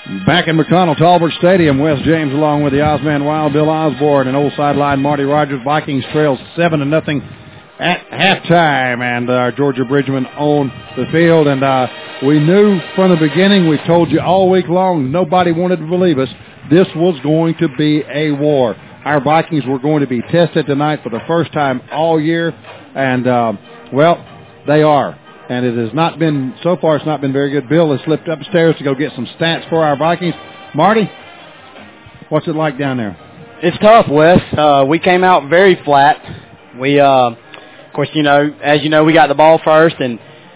Back in McConnell Talbert Stadium, Wes James along with the Ozman Wild, Bill Osborne, and old sideline Marty Rogers. Vikings trail 7-0 at halftime, and Georgia Bridgman on the field. And we knew from the beginning, we've told you all week long, nobody wanted to believe us, this was going to be a war. Our Vikings were going to be tested tonight for the first time all year, and, well, they are. And it has not been, so far it's not been very good. Bill has slipped upstairs to go get some stats for our Vikings. Marty, what's it like down there? It's tough, Wes. We came out very flat. We, of course, as you know, we got the ball first, and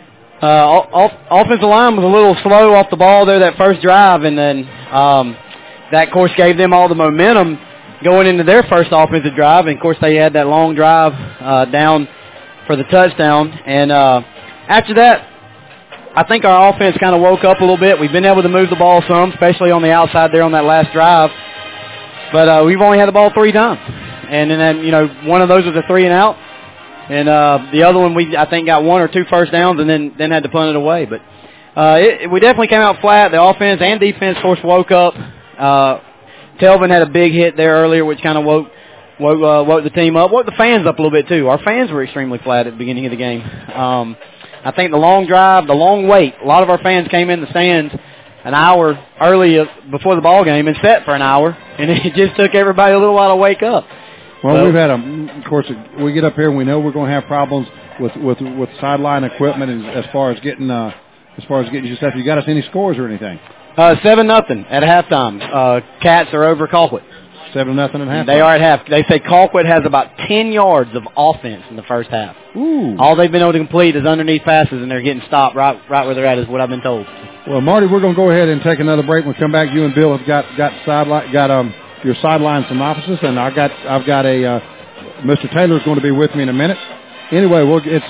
offensive line was a little slow off the ball there that first drive, and then that, of course, gave them all the momentum going into their first offensive drive. And, of course, they had that long drive down for the touchdown. And after that, I think our offense kind of woke up a little bit. We've been able to move the ball some, especially on the outside there on that last drive. But we've only had the ball 3 times. And then, one of those was a 3-and-out. And the other one, I think, got 1 or 2 first downs and then had to punt it away. But we definitely came out flat. The offense and defense, of course, woke up. Telvin had a big hit there earlier, which kind of woke the team up, woke the fans up a little bit, too. Our fans were extremely flat at the beginning of the game. I think the long drive, the long wait, a lot of our fans came in the stands an hour early before the ball game and sat for an hour, and it just took everybody a little while to wake up. Well, we've had of course, we get up here and we know we're going to have problems with sideline equipment and as far as getting your stuff. You got us any scores or anything? 7-0 at halftime. Cats are over Colquitt. 7-0 at halftime. They are at half. They say Colquitt has about 10 yards of offense in the first half. Ooh. All they've been able to complete is underneath passes, and they're getting stopped right where they're at, is what I've been told. Well, Marty, we're going to go ahead and take another break. When we come back, you and Bill have got your sideline synopsis, and I've got a Mr. Taylor's going to be with me in a minute. Anyway, it's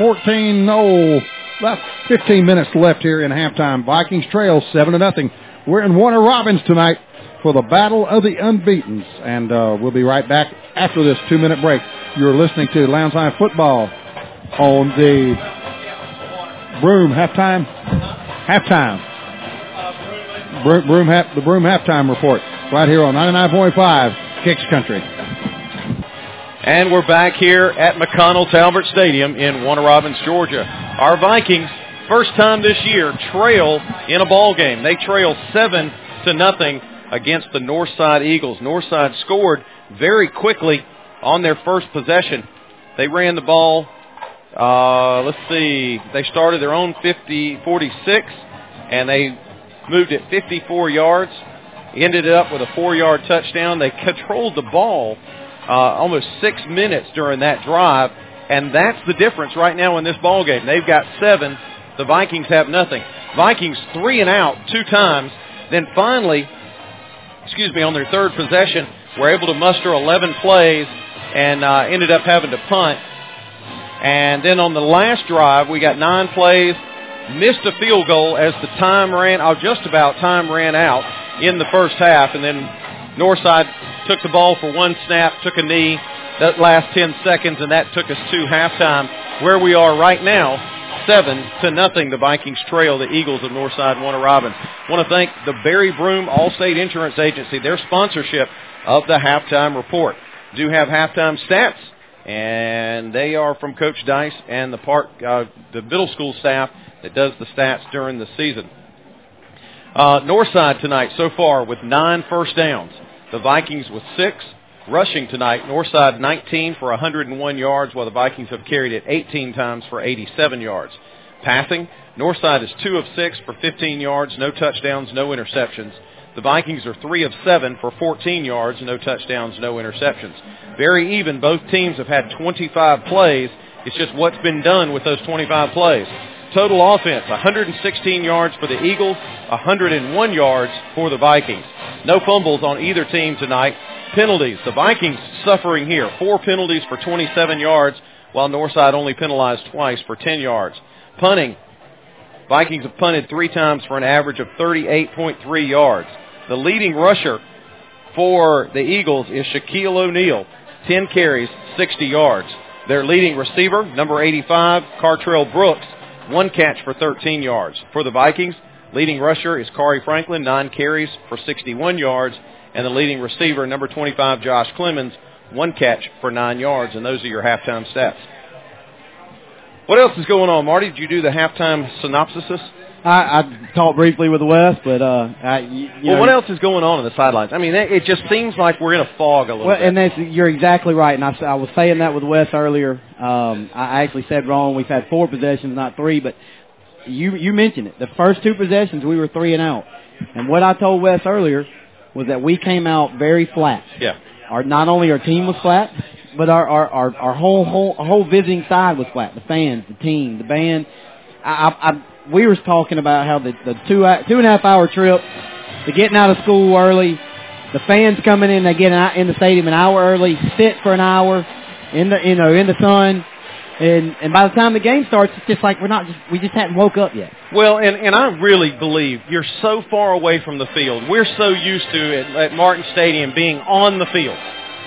14-0. About 15 minutes left here in halftime. Vikings trail 7-0. We're in Warner Robins tonight for the Battle of the Unbeatens, and we'll be right back after this 2-minute break. You're listening to Lowndes High Football on the Broom halftime. The Broom halftime report right here on 99.5 Kicks Country. And we're back here at McConnell Talbert Stadium in Warner Robins, Georgia. Our Vikings, first time this year, trail in a ball game. They trail 7-0 against the Northside Eagles. Northside scored very quickly on their first possession. They ran the ball, they started their own 46, and they moved it 54 yards, ended up with a 4-yard touchdown. They controlled the ball almost 6 minutes during that drive, and that's the difference right now in this ball game. They've got 7. The Vikings have nothing. Vikings 3-and-out 2 times. Then finally, on their third possession, were able to muster 11 plays and ended up having to punt. And then on the last drive, we got 9 plays, missed a field goal as the time ran out in the first half, and then Northside took the ball for 1 snap, took a knee, that last 10 seconds, and that took us to halftime, where we are right now, 7-0. The Vikings trail the Eagles of Northside Warner Robins. I want to thank the Barry Broom Allstate Insurance Agency, their sponsorship of the halftime report. Do have halftime stats, and they are from Coach Dice and the middle school staff that does the stats during the season. Northside tonight so far with 9 first downs. The Vikings with 6. Rushing tonight, Northside 19 for 101 yards, while the Vikings have carried it 18 times for 87 yards. Passing, Northside is 2 of 6 for 15 yards, no touchdowns, no interceptions. The Vikings are 3 of 7 for 14 yards, no touchdowns, no interceptions. Very even. Both teams have had 25 plays. It's just what's been done with those 25 plays. Total offense, 116 yards for the Eagles, 101 yards for the Vikings. No fumbles on either team tonight. Penalties, the Vikings suffering here. 4 penalties for 27 yards, while Northside only penalized twice for 10 yards. Punting, Vikings have punted 3 times for an average of 38.3 yards. The leading rusher for the Eagles is Shaquille O'Neal, 10 carries, 60 yards. Their leading receiver, number 85, Cartrell Brooks, 1 catch for 13 yards. For the Vikings, Leading rusher is Kari Franklin, 9 carries for 61 yards. And the leading receiver, number 25, Josh Clemens, 1 catch for 9 yards. And those are your halftime stats. What else is going on, Marty? Did you do the halftime synopsis? I talked briefly with Wes, but what else is going on the sidelines? I mean, it just seems like we're in a fog a little bit. And you're exactly right. And I was saying that with Wes earlier. I actually said wrong. We've had 4 possessions, not 3. But you mentioned it. The first 2 possessions, we were 3 and out. And what I told Wes earlier was that we came out very flat. Yeah. Not only our team was flat, but our whole visiting side was flat. The fans, the team, the band. We were talking about how the 2.5 hour trip, the getting out of school early, the fans coming in, they get in the stadium an hour early, sit for an hour in the sun, and by the time the game starts, it's just like we just hadn't woke up yet. Well, and I really believe you're so far away from the field. We're so used to at Martin Stadium being on the field.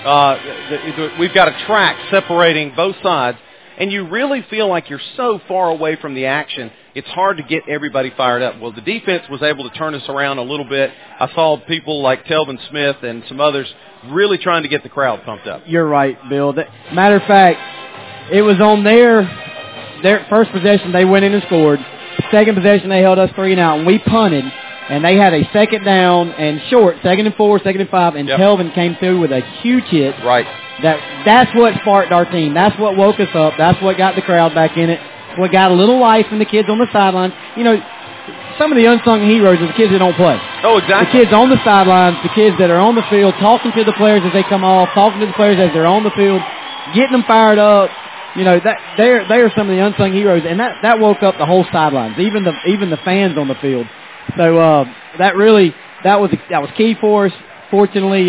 We've got a track separating both sides, and you really feel like you're so far away from the action, it's hard to get everybody fired up. Well, the defense was able to turn us around a little bit. I saw people like Telvin Smith and some others really trying to get the crowd pumped up. You're right, Bill. Matter of fact, it was on their first possession, they went in and scored. Second possession, they held us 3 and out, and we punted. And they had a second down and short, 2nd and 4, 2nd and 5, and Telvin came through with a huge hit. Right. That's what sparked our team. That's what woke us up. That's what got the crowd back in it. What got a little life in the kids on the sidelines. You know, some of the unsung heroes are the kids that don't play. Oh, exactly. The kids on the sidelines, the kids that are on the field, talking to the players as they come off, talking to the players as they're on the field, getting them fired up. You know, they are some of the unsung heroes, and that woke up the whole sidelines, even the fans on the field. So that was key for us. Fortunately,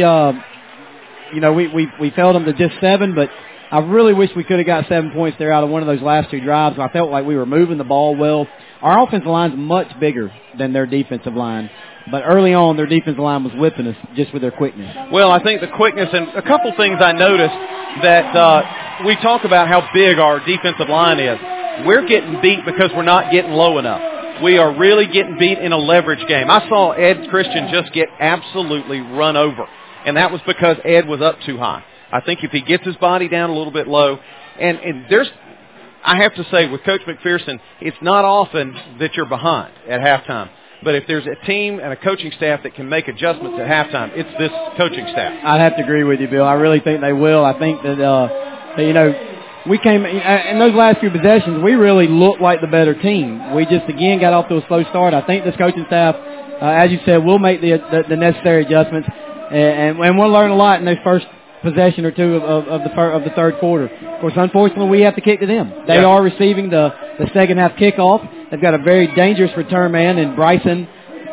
we held them to just 7, but I really wish we could have got 7 points there out of one of those last 2 drives. I felt like we were moving the ball well. Our offensive line's much bigger than their defensive line, but early on their defensive line was whipping us just with their quickness. Well, I think the quickness, and a couple things I noticed that we talk about how big our defensive line is. We're getting beat because we're not getting low enough. We are really getting beat in a leverage game. I saw Ed Christian just get absolutely run over, and that was because Ed was up too high. I think if he gets his body down a little bit low, and I have to say, with Coach McPherson, it's not often that you're behind at halftime. But if there's a team and a coaching staff that can make adjustments at halftime, it's this coaching staff. I'd have to agree with you, Bill. I really think they will. I think that we came in those last few possessions. We really looked like the better team. We just again got off to a slow start. I think this coaching staff, as you said, will make the necessary adjustments, and we'll learn a lot in those first possession or 2 of the third quarter. Of course, unfortunately, we have to kick to them. They are receiving the second half kickoff. They've got a very dangerous return man in Bryson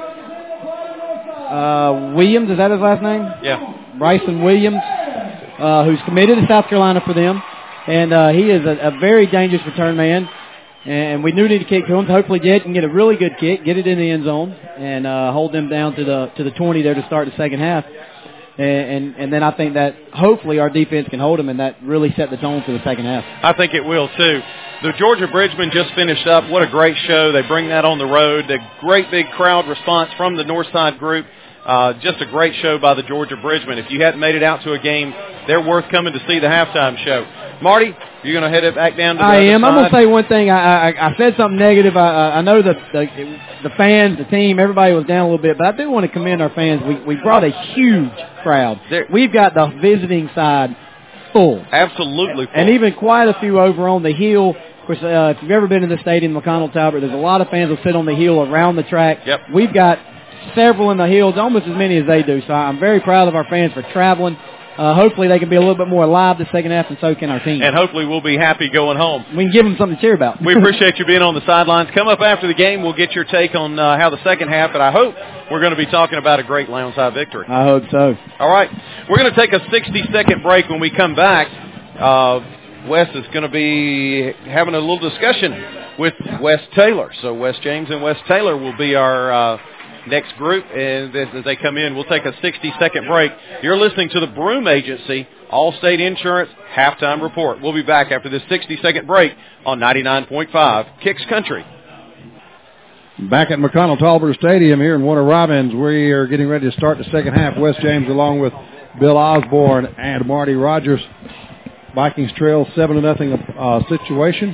Williams. Is that his last name? Yeah. Bryson Williams, who's committed to South Carolina for them. And he is a very dangerous return man. And we do need to kick to him. Hopefully Jed can get a really good kick, get it in the end zone, and hold them down to the 20 there to start the second half. And then I think that hopefully our defense can hold them, and that really set the tone for the second half. I think it will, too. The Georgia Bridgman just finished up. What a great show. They bring that on the road. The great big crowd response from the Northside group. Just a great show by the Georgia Bridgman. If you hadn't made it out to a game, they're worth coming to see the halftime show. Marty, you're going to head it back down to the other side? I'm going to say one thing. I said something negative. I know that the fans, the team, everybody was down a little bit, but I do want to commend our fans. We brought a huge crowd. We've got the visiting side full. Absolutely full. And even quite a few over on the hill. Of course, if you've ever been to the stadium, McConnell Talbot, there's a lot of fans that sit on the hill around the track. Yep. We've got several in the hills, almost as many as they do. So I'm very proud of our fans for traveling. Hopefully they can be a little bit more alive the second half, and so can our team. And hopefully we'll be happy going home. We can give them something to cheer about. We appreciate you being on the sidelines. Come up after the game. We'll get your take on how the second half, and I hope we're going to be talking about a great Lowndes High victory. I hope so. All right. We're going to take a 60-second break. When we come back, Wes is going to be having a little discussion with Wes Taylor. So Wes James and Wes Taylor will be our next group, and as they come in, we'll take a 60-second break. You're listening to the Broom Agency, Allstate Insurance Halftime Report. We'll be back after this 60-second break on 99.5 Kicks Country. Back at McConnell Tolliver Stadium here in Warner Robins, we are getting ready to start the second half. Wes James along with Bill Osborne and Marty Rogers. Vikings trail 7-0 situation.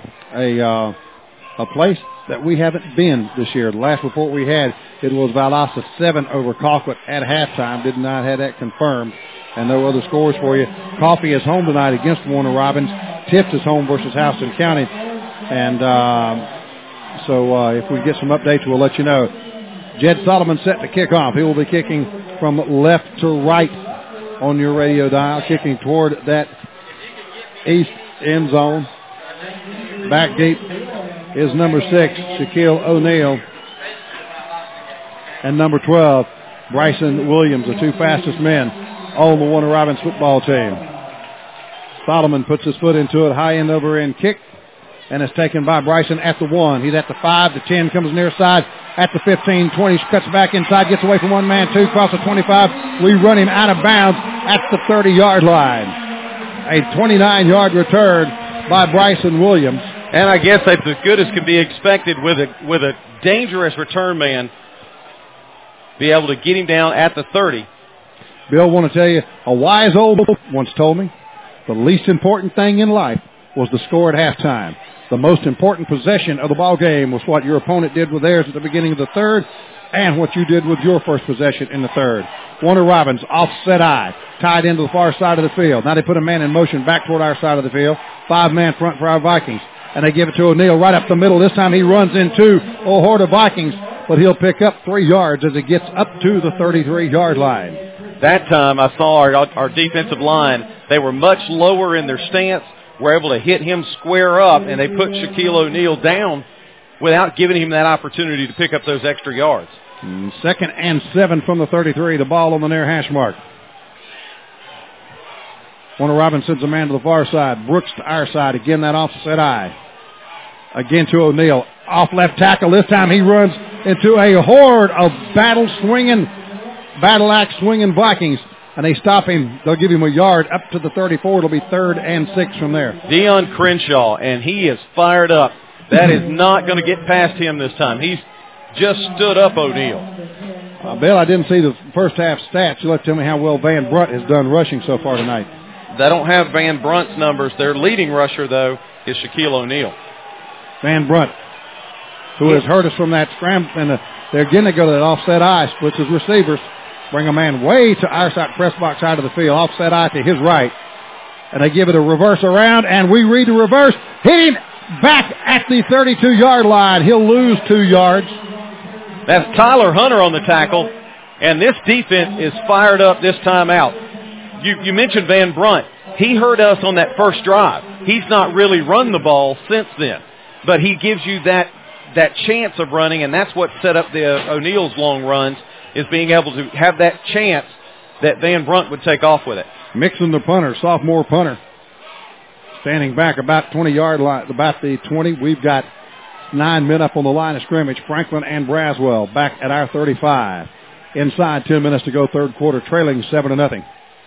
A place that we haven't been this year. The last report we had, it was Valdosta 7 over Colquitt at halftime. Did not have that confirmed. And no other scores for you. Coffee is home tonight against Warner Robins. Tift is home versus Houston County. And so if we get some updates, we'll let you know. Jed Solomon set to kick off. He will be kicking from left to right on your radio dial, kicking toward that east end zone. Back deep is number 6, Shaquille O'Neal. And number 12, Bryson Williams, the two fastest men on the Warner Robins football team. Solomon puts his foot into it, high end over end kick, and it's taken by Bryson at the 1. He's at the 5, the 10, comes near side at the 15, 20, cuts back inside, gets away from one man, 2, across the 25. We run him out of bounds at the 30-yard line. A 29-yard return by Bryson Williams. And I guess that's as good as can be expected with a dangerous return man. Be able to get him down at the 30. Bill, I want to tell you, a wise old once told me, the least important thing in life was the score at halftime. The most important possession of the ball game was what your opponent did with theirs at the beginning of the third and what you did with your first possession in the third. Warner Robins, offset eye, tied into the far side of the field. Now they put a man in motion back toward our side of the field. 5-man front for our Vikings. And they give it to O'Neal right up the middle. This time he runs into a horde of Vikings, but he'll pick up 3 yards as it gets up to the 33-yard line. That time I saw our defensive line, they were much lower in their stance, were able to hit him square up, and they put Shaquille O'Neal down without giving him that opportunity to pick up those extra yards. 2nd and 7 from the 33, the ball on the near hash mark. Warner Robins sends a man to the far side. Brooks to our side. Again, that offset eye. Again to O'Neal. Off left tackle. This time he runs into a horde of battle axe swinging Vikings. And they stop him. They'll give him a yard up to the 34. It'll be 3rd and 6 from there. Dion Crenshaw, and he is fired up. That is not going to get past him this time. He's just stood up O'Neal. Bill, I didn't see the first half stats. You'll have to tell me how well Van Brunt has done rushing so far tonight. They don't have Van Brunt's numbers. Their leading rusher, though, is Shaquille O'Neal. Van Brunt, who has hurt us from that scramble, and they're going to go to that offset eye, splits his receivers, bring a man way to our side, press box side of the field, offset eye to his right, and they give it a reverse around, and we read the reverse, hit him back at the 32-yard line. He'll lose 2 yards. That's Tyler Hunter on the tackle, and this defense is fired up this time out. You mentioned Van Brunt. He hurt us on that first drive. He's not really run the ball since then, but he gives you that chance of running, and that's what set up the O'Neal's long runs, is being able to have that chance that Van Brunt would take off with it. Mixon, the punter, sophomore punter, standing back about 20-yard line, about the 20. We've got 9 men up on the line of scrimmage. Franklin and Braswell back at our 35. Inside 10 minutes to go, third quarter, trailing 7-0.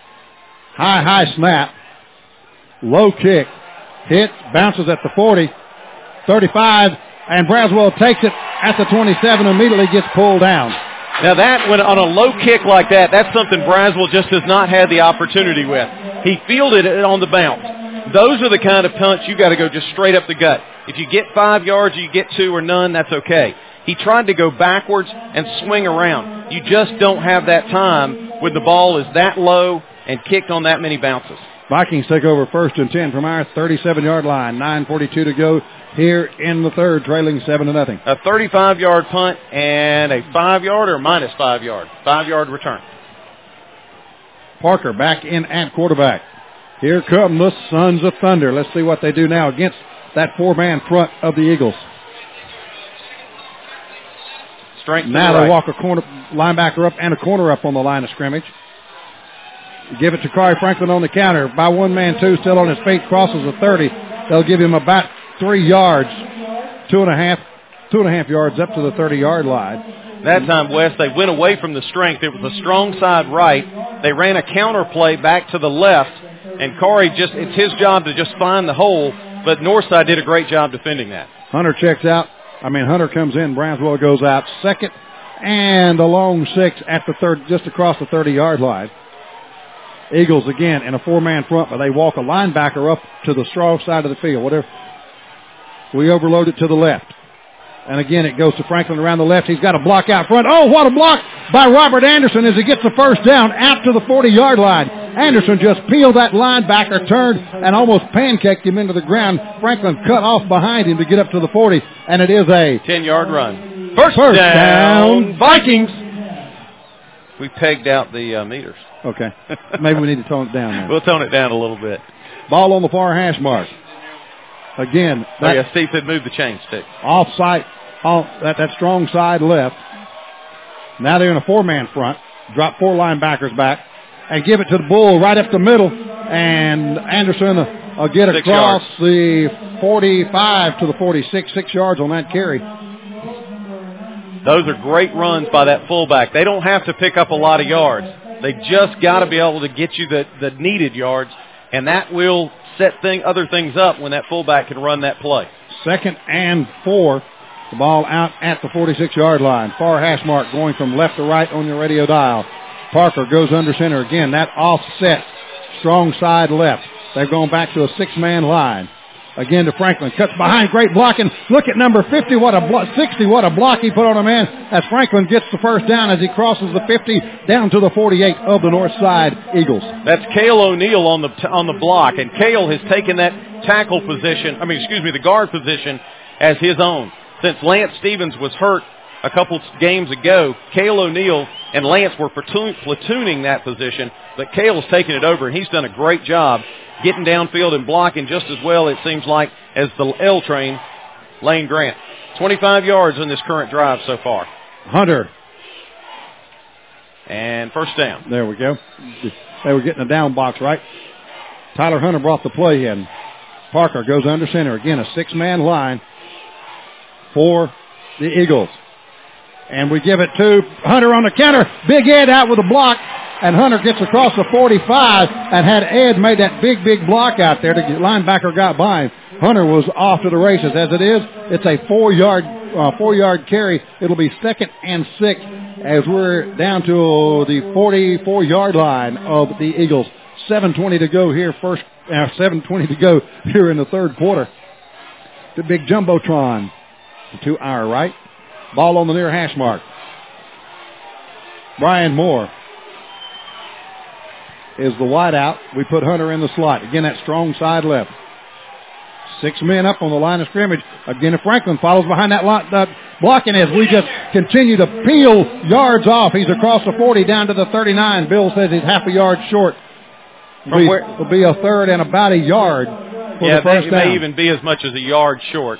High snap. Low kick. Hit. Bounces at the 40. 35. And Braswell takes it at the 27. Immediately gets pulled down. Now that, when on a low kick like that, that's something Braswell just has not had the opportunity with. He fielded it on the bounce. Those are the kind of punts you got to go just straight up the gut. If you get 5 yards or you get 2 or none, that's okay. He tried to go backwards and swing around. You just don't have that time when the ball is that low and kicked on that many bounces. Vikings take over 1st and 10 from our 37-yard line. 9:42 to go here in the third, trailing 7-0. A 35-yard punt and a 5-yard or minus 5 yard. 5-yard return. Parker back in at quarterback. Here come the Sons of Thunder. Let's see what they do now against that 4-man front of the Eagles. Strength now they right. Walk a corner linebacker up and a corner up on the line of scrimmage. Give it to Corey Franklin on the counter. By 1 man, 2 still on his feet. Crosses the 30. They'll give him about 3 yards. 2.5 yards up to the 30-yard line. That time, Wes, they went away from the strength. It was a strong side right. They ran a counter play back to the left. And Corey it's his job to just find the hole. But Northside did a great job defending that. Hunter checks out Hunter comes in. Brownsville goes out. Second and a long 6 at the third, just across the 30-yard line. Eagles again in a 4-man front, but they walk a linebacker up to the strong side of the field. Whatever. We overload it to the left. And again, it goes to Franklin around the left. He's got a block out front. Oh, what a block by Robert Anderson as he gets the first down out to the 40-yard line. Anderson just peeled that linebacker, turned, and almost pancaked him into the ground. Franklin cut off behind him to get up to the 40, and it is a 10-yard run. First down, Vikings. We pegged out the meters. Okay. Maybe we need to tone it down now. We'll tone it down a little bit. Ball on the far hash mark. Again, Steve said move the chain stick. Offside, that strong side left. Now they're in a 4-man front. Drop 4 linebackers back and give it to the Bull right up the middle. And Anderson will get across the 45 to the 46, 6 yards on that carry. Those are great runs by that fullback. They don't have to pick up a lot of yards. They just got to be able to get you the needed yards, and that will set other things up when that fullback can run that play. 2nd and 4. The ball out at the 46-yard line. Far hash mark going from left to right on your radio dial. Parker goes under center again. That offset, strong side left. They're going back to a 6-man line. Again to Franklin. Cuts behind. Great blocking. Look at number 50. 60. What a block he put on a man as Franklin gets the first down as he crosses the 50 down to the 48 of the North Side Eagles. That's Cale O'Neill on the block. And Cale has taken that the guard position as his own. Since Lance Stevens was hurt a couple games ago, Cale O'Neill and Lance were platooning that position, but Cale's taken it over, and he's done a great job getting downfield and blocking just as well, it seems like, as the L train, Lane Grant. 25 yards on this current drive so far. Hunter. And first down. There we go. They were getting a down box, right? Tyler Hunter brought the play in. Parker goes under center. Again, a 6-man line for the Eagles. And we give it to Hunter on the counter. Big Ed out with a block. And Hunter gets across the 45. And had Ed made that big block out there, the linebacker got by him. Hunter was off to the races. As it is, it's a 4-yard carry. It'll be 2nd and 6 as we're down to the 44-yard line of the Eagles. 7:20 to go here in the third quarter. The big jumbotron to our right. Ball on the near hash mark. Brian Moore is the wideout. We put Hunter in the slot. Again, that strong side left. 6 men up on the line of scrimmage. Again, Franklin follows behind that blocking as we just continue to peel yards off. He's across the 40 down to the 39. Bill says he's half a yard short. It'll be a third and about a yard for the first down. It may even be as much as a yard short.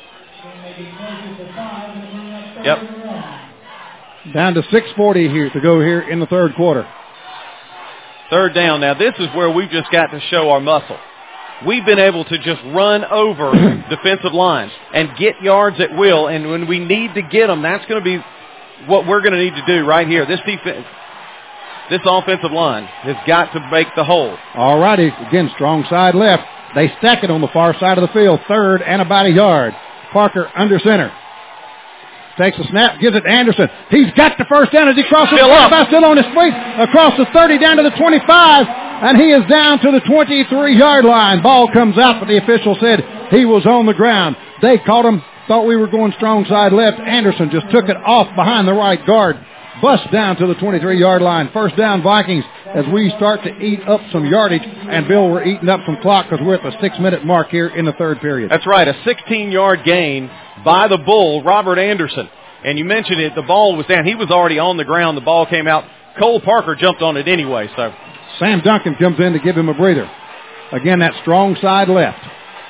Yep. Down to 6:40 here to go here in the third quarter. Third down. Now, this is where we've just got to show our muscle. We've been able to just run over defensive lines and get yards at will, and when we need to get them, that's going to be what we're going to need to do right here. This offensive line has got to make the hole. All righty. Again, strong side left. They stack it on the far side of the field. Third and about a yard. Parker under center. Takes a snap, gives it to Anderson. He's got the first down as he crosses still on his feet across the 30 down to the 25, and he is down to the 23-yard line. Ball comes out, but the official said he was on the ground. They caught him, thought we were going strong side left. Anderson just took it off behind the right guard. Bust down to the 23-yard line. First down, Vikings, as we start to eat up some yardage. And, Bill, we're eating up some clock because we're at the 6-minute mark here in the third period. That's right, a 16-yard gain by the Bull, Robert Anderson. And you mentioned it, the ball was down. He was already on the ground. The ball came out. Cole Parker jumped on it anyway. So Sam Duncan comes in to give him a breather. Again, that strong side left.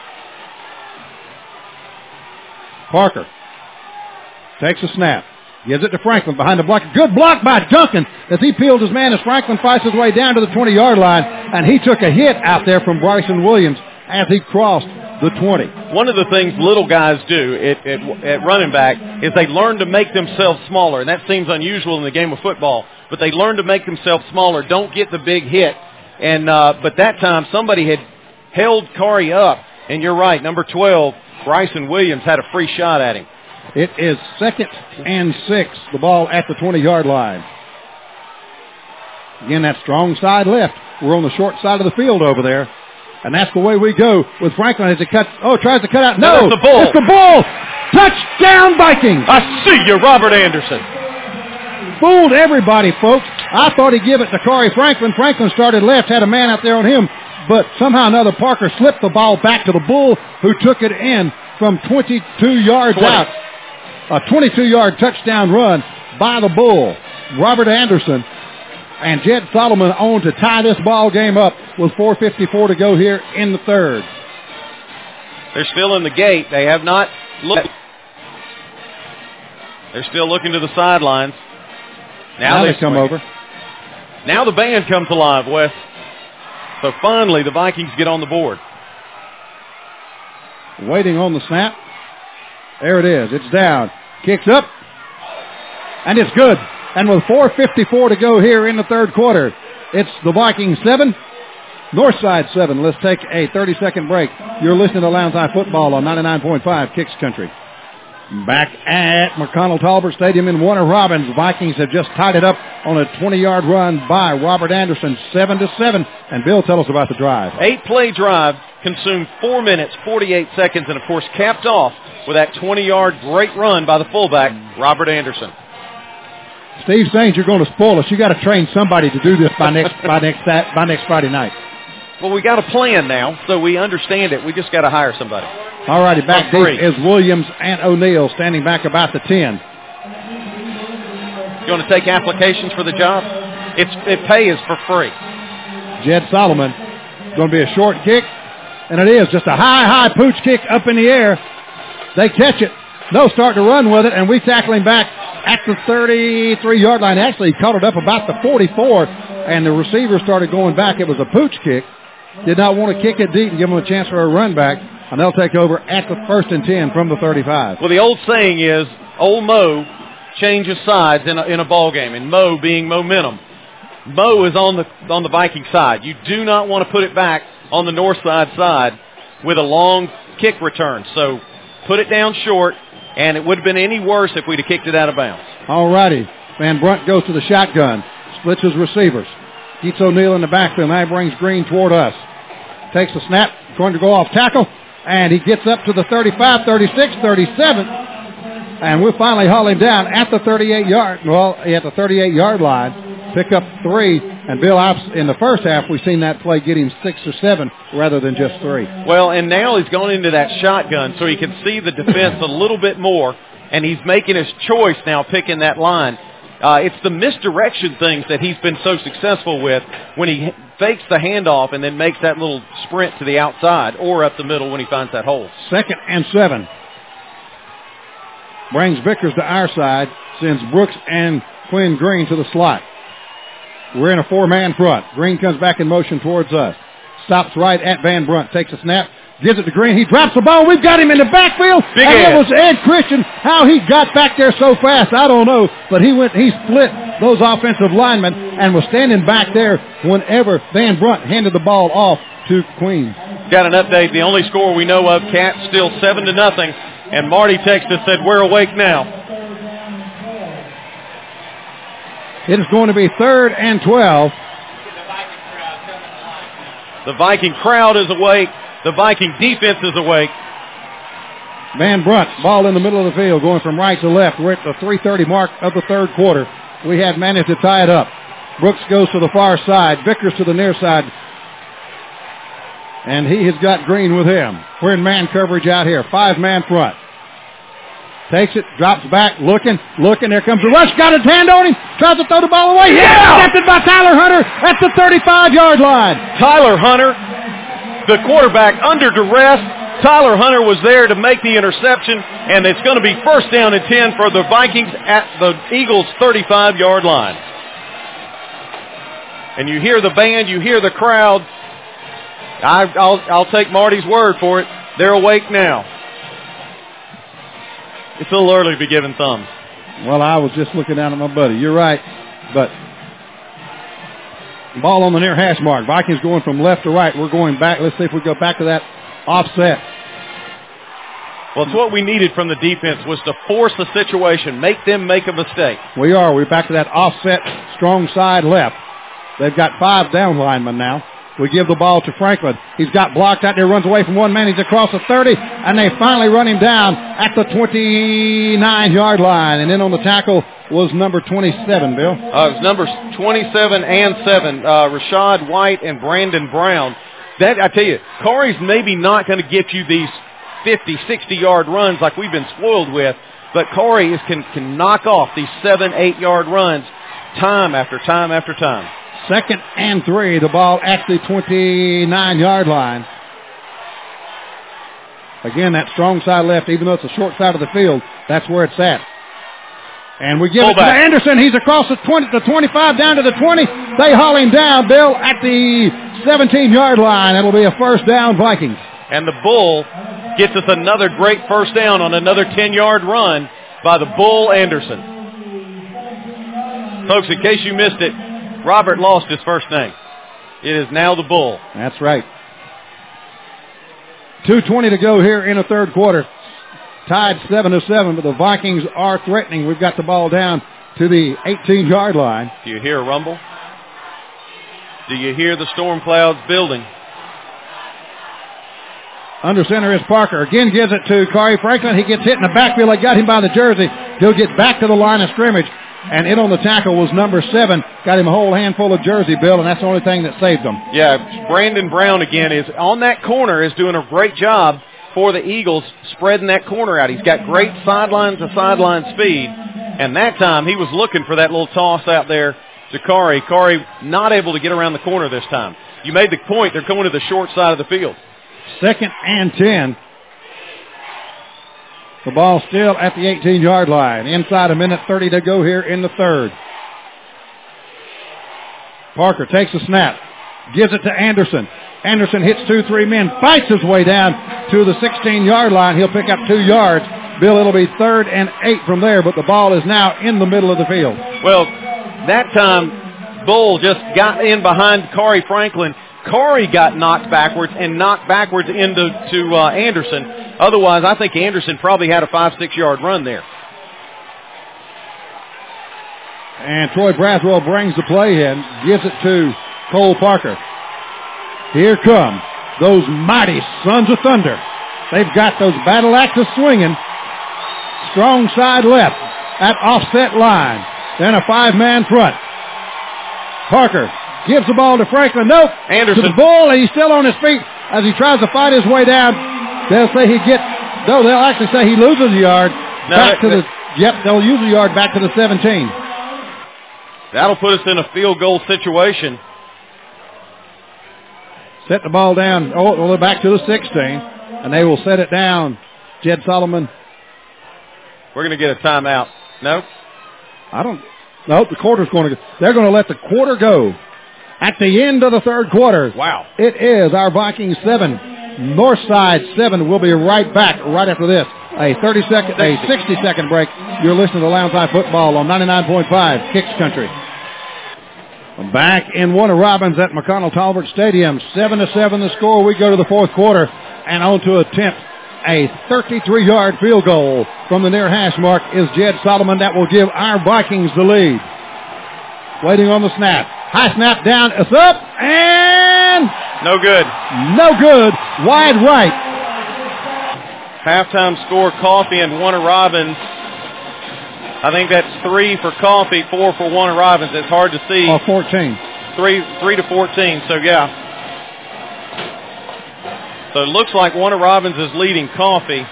Parker takes a snap. Gives it to Franklin behind the block. Good block by Duncan as he peeled his man as Franklin fights his way down to the 20-yard line. And he took a hit out there from Bryson Williams as he crossed the 20. One of the things little guys do at running back is they learn to make themselves smaller. And that seems unusual in the game of football. But they learn to make themselves smaller, don't get the big hit. And but that time somebody had held Corey up. And you're right, number 12, Bryson Williams had a free shot at him. It is 2nd and 6. The ball at the 20-yard line. Again, that strong side left. We're on the short side of the field over there. And that's the way we go with Franklin as he tries to cut out. No, it's the Bull. It's the Bull. Touchdown, Vikings. I see you, Robert Anderson. Fooled everybody, folks. I thought he'd give it to Corey Franklin. Franklin started left, had a man out there on him, but somehow another Parker slipped the ball back to the Bull, who took it in from 22 yards out. A 22-yard touchdown run by the Bull. Robert Anderson and Jed Solomon on to tie this ball game up with 4:54 to go here in the third. They're still in the gate. They have not looked. They're still looking to the sidelines. Now they come over. Now the band comes alive, Wes. So finally the Vikings get on the board. Waiting on the snap. There it is. It's down. Kicks up. And it's good. And with 4:54 to go here in the third quarter, it's the Vikings 7, Northside 7. Let's take a 30-second break. You're listening to Lowndes High Football on 99.5 Kicks Country. Back at McConnell-Talbert Stadium in Warner Robins, Vikings have just tied it up on a 20-yard run by Robert Anderson, 7-7. And Bill, tell us about the drive. 8-play drive, consumed 4 minutes, 48 seconds, and of course capped off with that 20-yard great run by the fullback, Robert Anderson. Steve Sains, you're going to spoil us. You got to train somebody to do this by next Friday night. Well, we got a plan now, so we understand it. We just got to hire somebody. All righty, back deep is Williams and O'Neill standing back about the 10. You want to take applications for the job? It pays for free. Jed Solomon, going to be a short kick, and it is just a high pooch kick up in the air. They catch it. No, start to run with it, and we tackle him back at the 33-yard line. Actually, he caught it up about the 44, and the receiver started going back. It was a pooch kick. Did not want to kick it deep and give him a chance for a run back, and they'll take over at the 1st and 10 from the 35. Well, the old saying is, old Mo changes sides in a ball game, and Mo being momentum. Mo is on the Viking side. You do not want to put it back on the north side with a long kick return. So put it down short, and it would have been any worse if we'd have kicked it out of bounds. All righty. Van Brunt goes to the shotgun, splits his receivers. Keeps O'Neill in the backfield. Now he brings Green toward us. Takes the snap, going to go off tackle, and he gets up to the 35, 36, 37, and we'll finally haul him down at the 38-yard line. Pick up 3, and Bill, in the first half, we've seen that play get him 6 or 7 rather than just 3. Well, and now he's gone into that shotgun so he can see the defense a little bit more, and he's making his choice now picking that line. It's the misdirection things that he's been so successful with when he fakes the handoff and then makes that little sprint to the outside or up the middle when he finds that hole. 2nd and 7. Brings Vickers to our side, sends Brooks and Quinn Green to the slot. We're in a 4-man front. Green comes back in motion towards us. Stops right at Van Brunt. Takes a snap. Gives it to Green. He drops the ball. We've got him in the backfield. Big and Ed. It was Ed Christian. How he got back there so fast, I don't know. But he split those offensive linemen and was standing back there whenever Van Brunt handed the ball off to Queen. Got an update. The only score we know of, Cats still 7-0. And Marty texted us, said, we're awake now. It is going to be 3rd and 12. The Viking crowd is awake. The Viking defense is awake. Van Brunt, ball in the middle of the field, going from right to left. We're at the 3:30 mark of the third quarter. We had managed to tie it up. Brooks goes to the far side. Vickers to the near side. And he has got Green with him. We're in man coverage out here. 5-man front. Takes it, drops back, looking. There comes the rush. Got his hand on him. Tries to throw the ball away. Yeah! Intercepted by Tyler Hunter at the 35-yard line. Tyler Hunter, the quarterback, under duress. Tyler Hunter was there to make the interception, and it's going to be 1st down and 10 for the Vikings at the Eagles' 35-yard line. And you hear the band, you hear the crowd. I'll take Marty's word for it. They're awake now. It's a little early to be giving thumbs. Well, I was just looking down at my buddy. You're right, but ball on the near hash mark. Vikings going from left to right. We're going back. Let's see if we go back to that offset. Well, it's what we needed from the defense was to force the situation, make them make a mistake. We are. We're back to that offset strong side left. They've got 5 down linemen now. We give the ball to Franklin. He's got blocked out there, runs away from one man. He's across the 30, and they finally run him down at the 29-yard line. And then on the tackle was number 27, Bill. It was numbers 27 and 7, Rashad White and Brandon Brown. That, I tell you, Corey's maybe not going to get you these 50, 60-yard runs like we've been spoiled with, but Corey can knock off these 7, 8-yard runs time after time after time. 2nd and 3, the ball at the 29-yard line. Again, that strong side left, even though it's a short side of the field, that's where it's at. And we give it to Anderson. He's across the 25 down to the 20. They haul him down, Bill, at the 17-yard line. It'll be a first down, Vikings. And the Bull gets us another great first down on another 10-yard run by the Bull Anderson. Folks, in case you missed it, Robert lost his first name. It is now the Bull. That's right. 2:20 to go here in the third quarter. Tied 7-7, but the Vikings are threatening. We've got the ball down to the 18-yard line. Do you hear a rumble? Do you hear the storm clouds building? Under center is Parker. Again gives it to Corey Franklin. He gets hit in the backfield. They got him by the jersey. He'll get back to the line of scrimmage. And in on the tackle was number 7. Got him a whole handful of jersey, Bill, and that's the only thing that saved him. Yeah, Brandon Brown again is on that corner, is doing a great job for the Eagles spreading that corner out. He's got great sideline-to-sideline speed. And that time he was looking for that little toss out there to Corey. Corey not able to get around the corner this time. You made the point. They're going to the short side of the field. 2nd and 10. The ball still at the 18-yard line. Inside a minute 30 to go here in the third. Parker takes a snap. Gives it to Anderson. Anderson hits 2-3 men. Fights his way down to the 16-yard line. He'll pick up 2 yards. Bill, it'll be 3rd and 8 from there, but the ball is now in the middle of the field. Well, that time, Bull just got in behind Corey Franklin. Corey got knocked backwards and knocked backwards into Anderson. Otherwise, I think Anderson probably had a 5-6 yard run there. And Troy Braswell brings the play in, gives it to Cole Parker. Here come those mighty Sons of Thunder. They've got those battle axes swinging. Strong side left at offset line. Then a 5-man front. Parker gives the ball to Franklin. Nope. Anderson. To the Bull, and he's still on his feet as he tries to fight his way down. They'll say they'll actually say he loses a yard. They'll use a yard back to the 17. That'll put us in a field goal situation. Set the ball down. Back to the 16, and they will set it down. Jed Solomon. We're going to get a timeout. No? No, the quarter's going to go. They're going to let the quarter go. At the end of the third quarter. Wow. It is our Vikings 7, Northside 7. We'll be right back right after this. A 60-second break. You're listening to Lowndes High Football on 99.5 Kicks Country. Back in Warner Robins at McConnell Talbert Stadium. 7-7 the score. We go to the fourth quarter and on to attempt a 33-yard field goal from the near hash mark is Jed Solomon. That will give our Vikings the lead. Waiting on the snap. High snap down. It's up and no good. No good. Wide right. Halftime score, Coffee and Warner Robins. I think that's 3 for Coffee, 4 for Warner Robins. It's hard to see. 14. 3 to 14. So yeah. So it looks like Warner Robins is leading Coffee.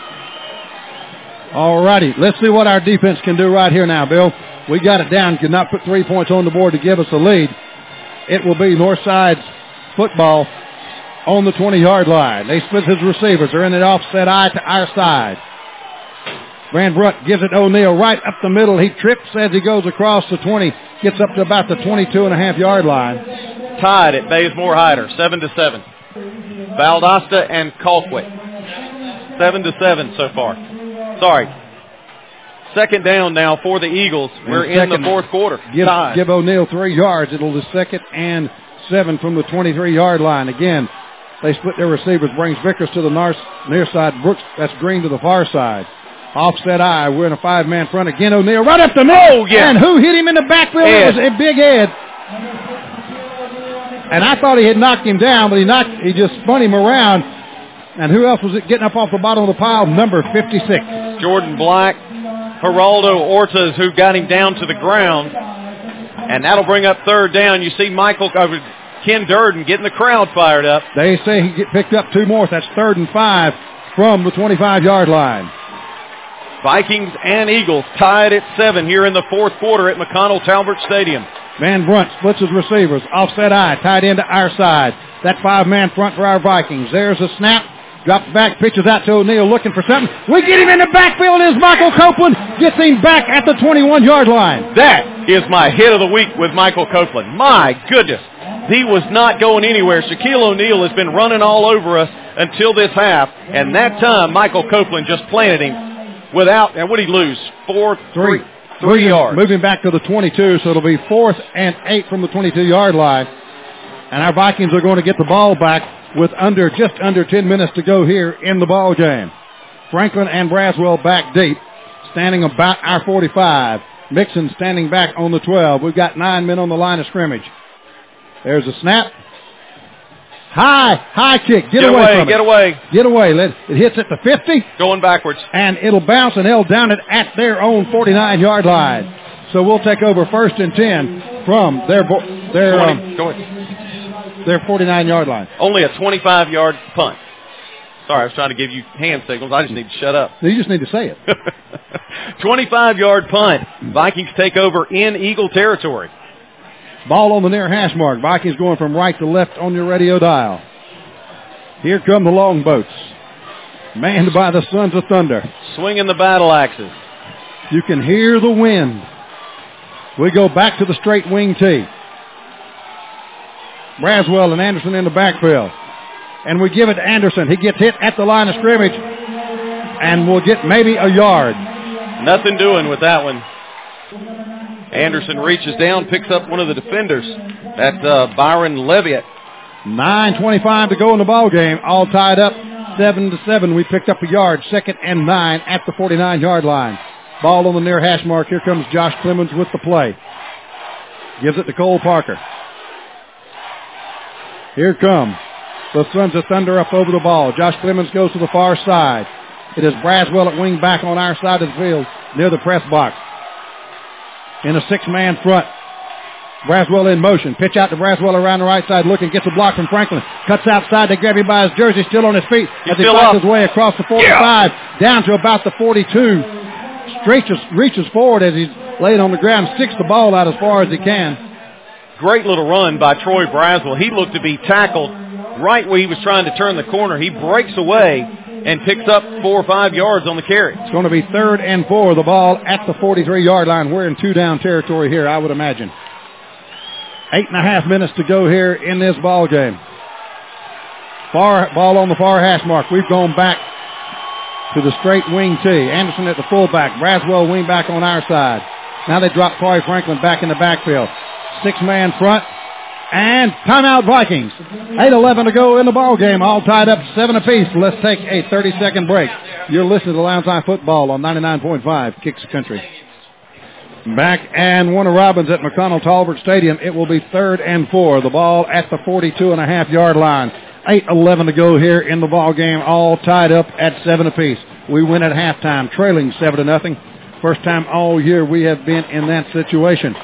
All righty. Let's see what our defense can do right here now, Bill. We got it down. Could not put 3 points on the board to give us a lead. It will be Northside's football on the 20-yard line. They split his receivers. They're in the offset eye to our side. Van Brunt gives it to O'Neal right up the middle. He trips as he goes across the 20. Gets up to about the 22.5-yard line. Tied at Bazemore Hyder, 7-7. Valdosta and Colquitt. 7-7 so far. Sorry. Second down now for the Eagles. We're in the fourth quarter. Give O'Neal 3 yards. It'll be 2nd and 7 from the 23-yard line. Again, They split their receivers. Brings Vickers to the near side. Brooks, that's Green to the far side. Offset eye. We're in a 5-man front again. O'Neal right up the middle. Oh, yeah. And who hit him in the backfield? It was a Big Ed. And I thought he had knocked him down, but he just spun him around. And who else was it getting up off the bottom of the pile? Number 56. Jordan Black, Geraldo Ortiz, who got him down to the ground. And that'll bring up third down. You see Ken Durden getting the crowd fired up. They say he picked up 2 more. So that's 3rd and 5 from the 25-yard line. Vikings and Eagles tied at 7 here in the 4th quarter at McConnell Talbert Stadium. Van Brunt splits his receivers. Offset eye, tied into our side. That 5-man front for our Vikings. There's a snap. Drops back, pitches out to O'Neal looking for something. We get him in the backfield as Michael Copeland gets him back at the 21-yard line. That is my hit of the week with Michael Copeland. My goodness. He was not going anywhere. Shaquille O'Neal has been running all over us until this half, and that time Michael Copeland just planted him without, and what did he lose? 3 yards. Moving back to the 22, so it'll be 4th and 8 from the 22-yard line. And our Vikings are going to get the ball back with just under 10 minutes to go here in the ball game. Franklin and Braswell back deep, standing about our 45. Mixon standing back on the 12. We've got 9 men on the line of scrimmage. There's a snap. High kick. Get away from it. Get away. It hits at the 50. Going backwards. And it'll bounce, and they'll down it at their own 49-yard line. So we'll take over 1st and 10 from their 49-yard line. Only a 25-yard punt. Sorry, I was trying to give you hand signals. I just need to shut up. You just need to say it. 25-yard punt. Vikings take over in Eagle territory. Ball on the near hash mark. Vikings going from right to left on your radio dial. Here come the Longboats. Manned by the Sons of Thunder. Swinging the battle axes. You can hear the wind. We go back to the straight wing tee. Braswell and Anderson in the backfield. And we give it to Anderson. He gets hit at the line of scrimmage. And we'll get maybe a yard. Nothing doing with that one. Anderson reaches down, picks up one of the defenders. That's Byron Levitt. 9:25 to go in the ball game. All tied up 7-7. We picked up a yard. 2nd and 9 at the 49-yard line. Ball on the near hash mark. Here comes Josh Clemens with the play. Gives it to Cole Parker. Here come the Sons of Thunder up over the ball. Josh Clemens goes to the far side. It is Braswell at wing back on our side of the field near the press box. In a 6-man front. Braswell in motion. Pitch out to Braswell around the right side looking. Gets a block from Franklin. Cuts outside. They grab him by his jersey. Still on his feet. As he fights his way across the 45. Down to about the 42. Reaches forward as he's laid on the ground. Sticks the ball out as far as he can. Great little run by Troy Braswell. He looked to be tackled right where he was trying to turn the corner. He breaks away and picks up 4 or 5 yards on the carry. It's going to be 3rd and 4. The ball at the 43-yard line. We're in 2-down territory here, I would imagine. 8.5 minutes to go here in this ball game. Ball on the far hash mark. We've gone back to the straight wing tee. Anderson at the fullback. Braswell wing back on our side. Now they drop Corey Franklin back in the backfield. 6-man front. And timeout Vikings. 8:11 to go in the ball game. All tied up 7 apiece. Let's take a 30-second break. You're listening to Lowndes High Football on 99.5 Kicks Country. Back and Warner Robins at McConnell Talbert Stadium. It will be 3rd and 4. The ball at the 42.5-yard line. 8:11 to go here in the ball game. All tied up at 7 apiece. We win at halftime, trailing 7-0. First time all year we have been in that situation.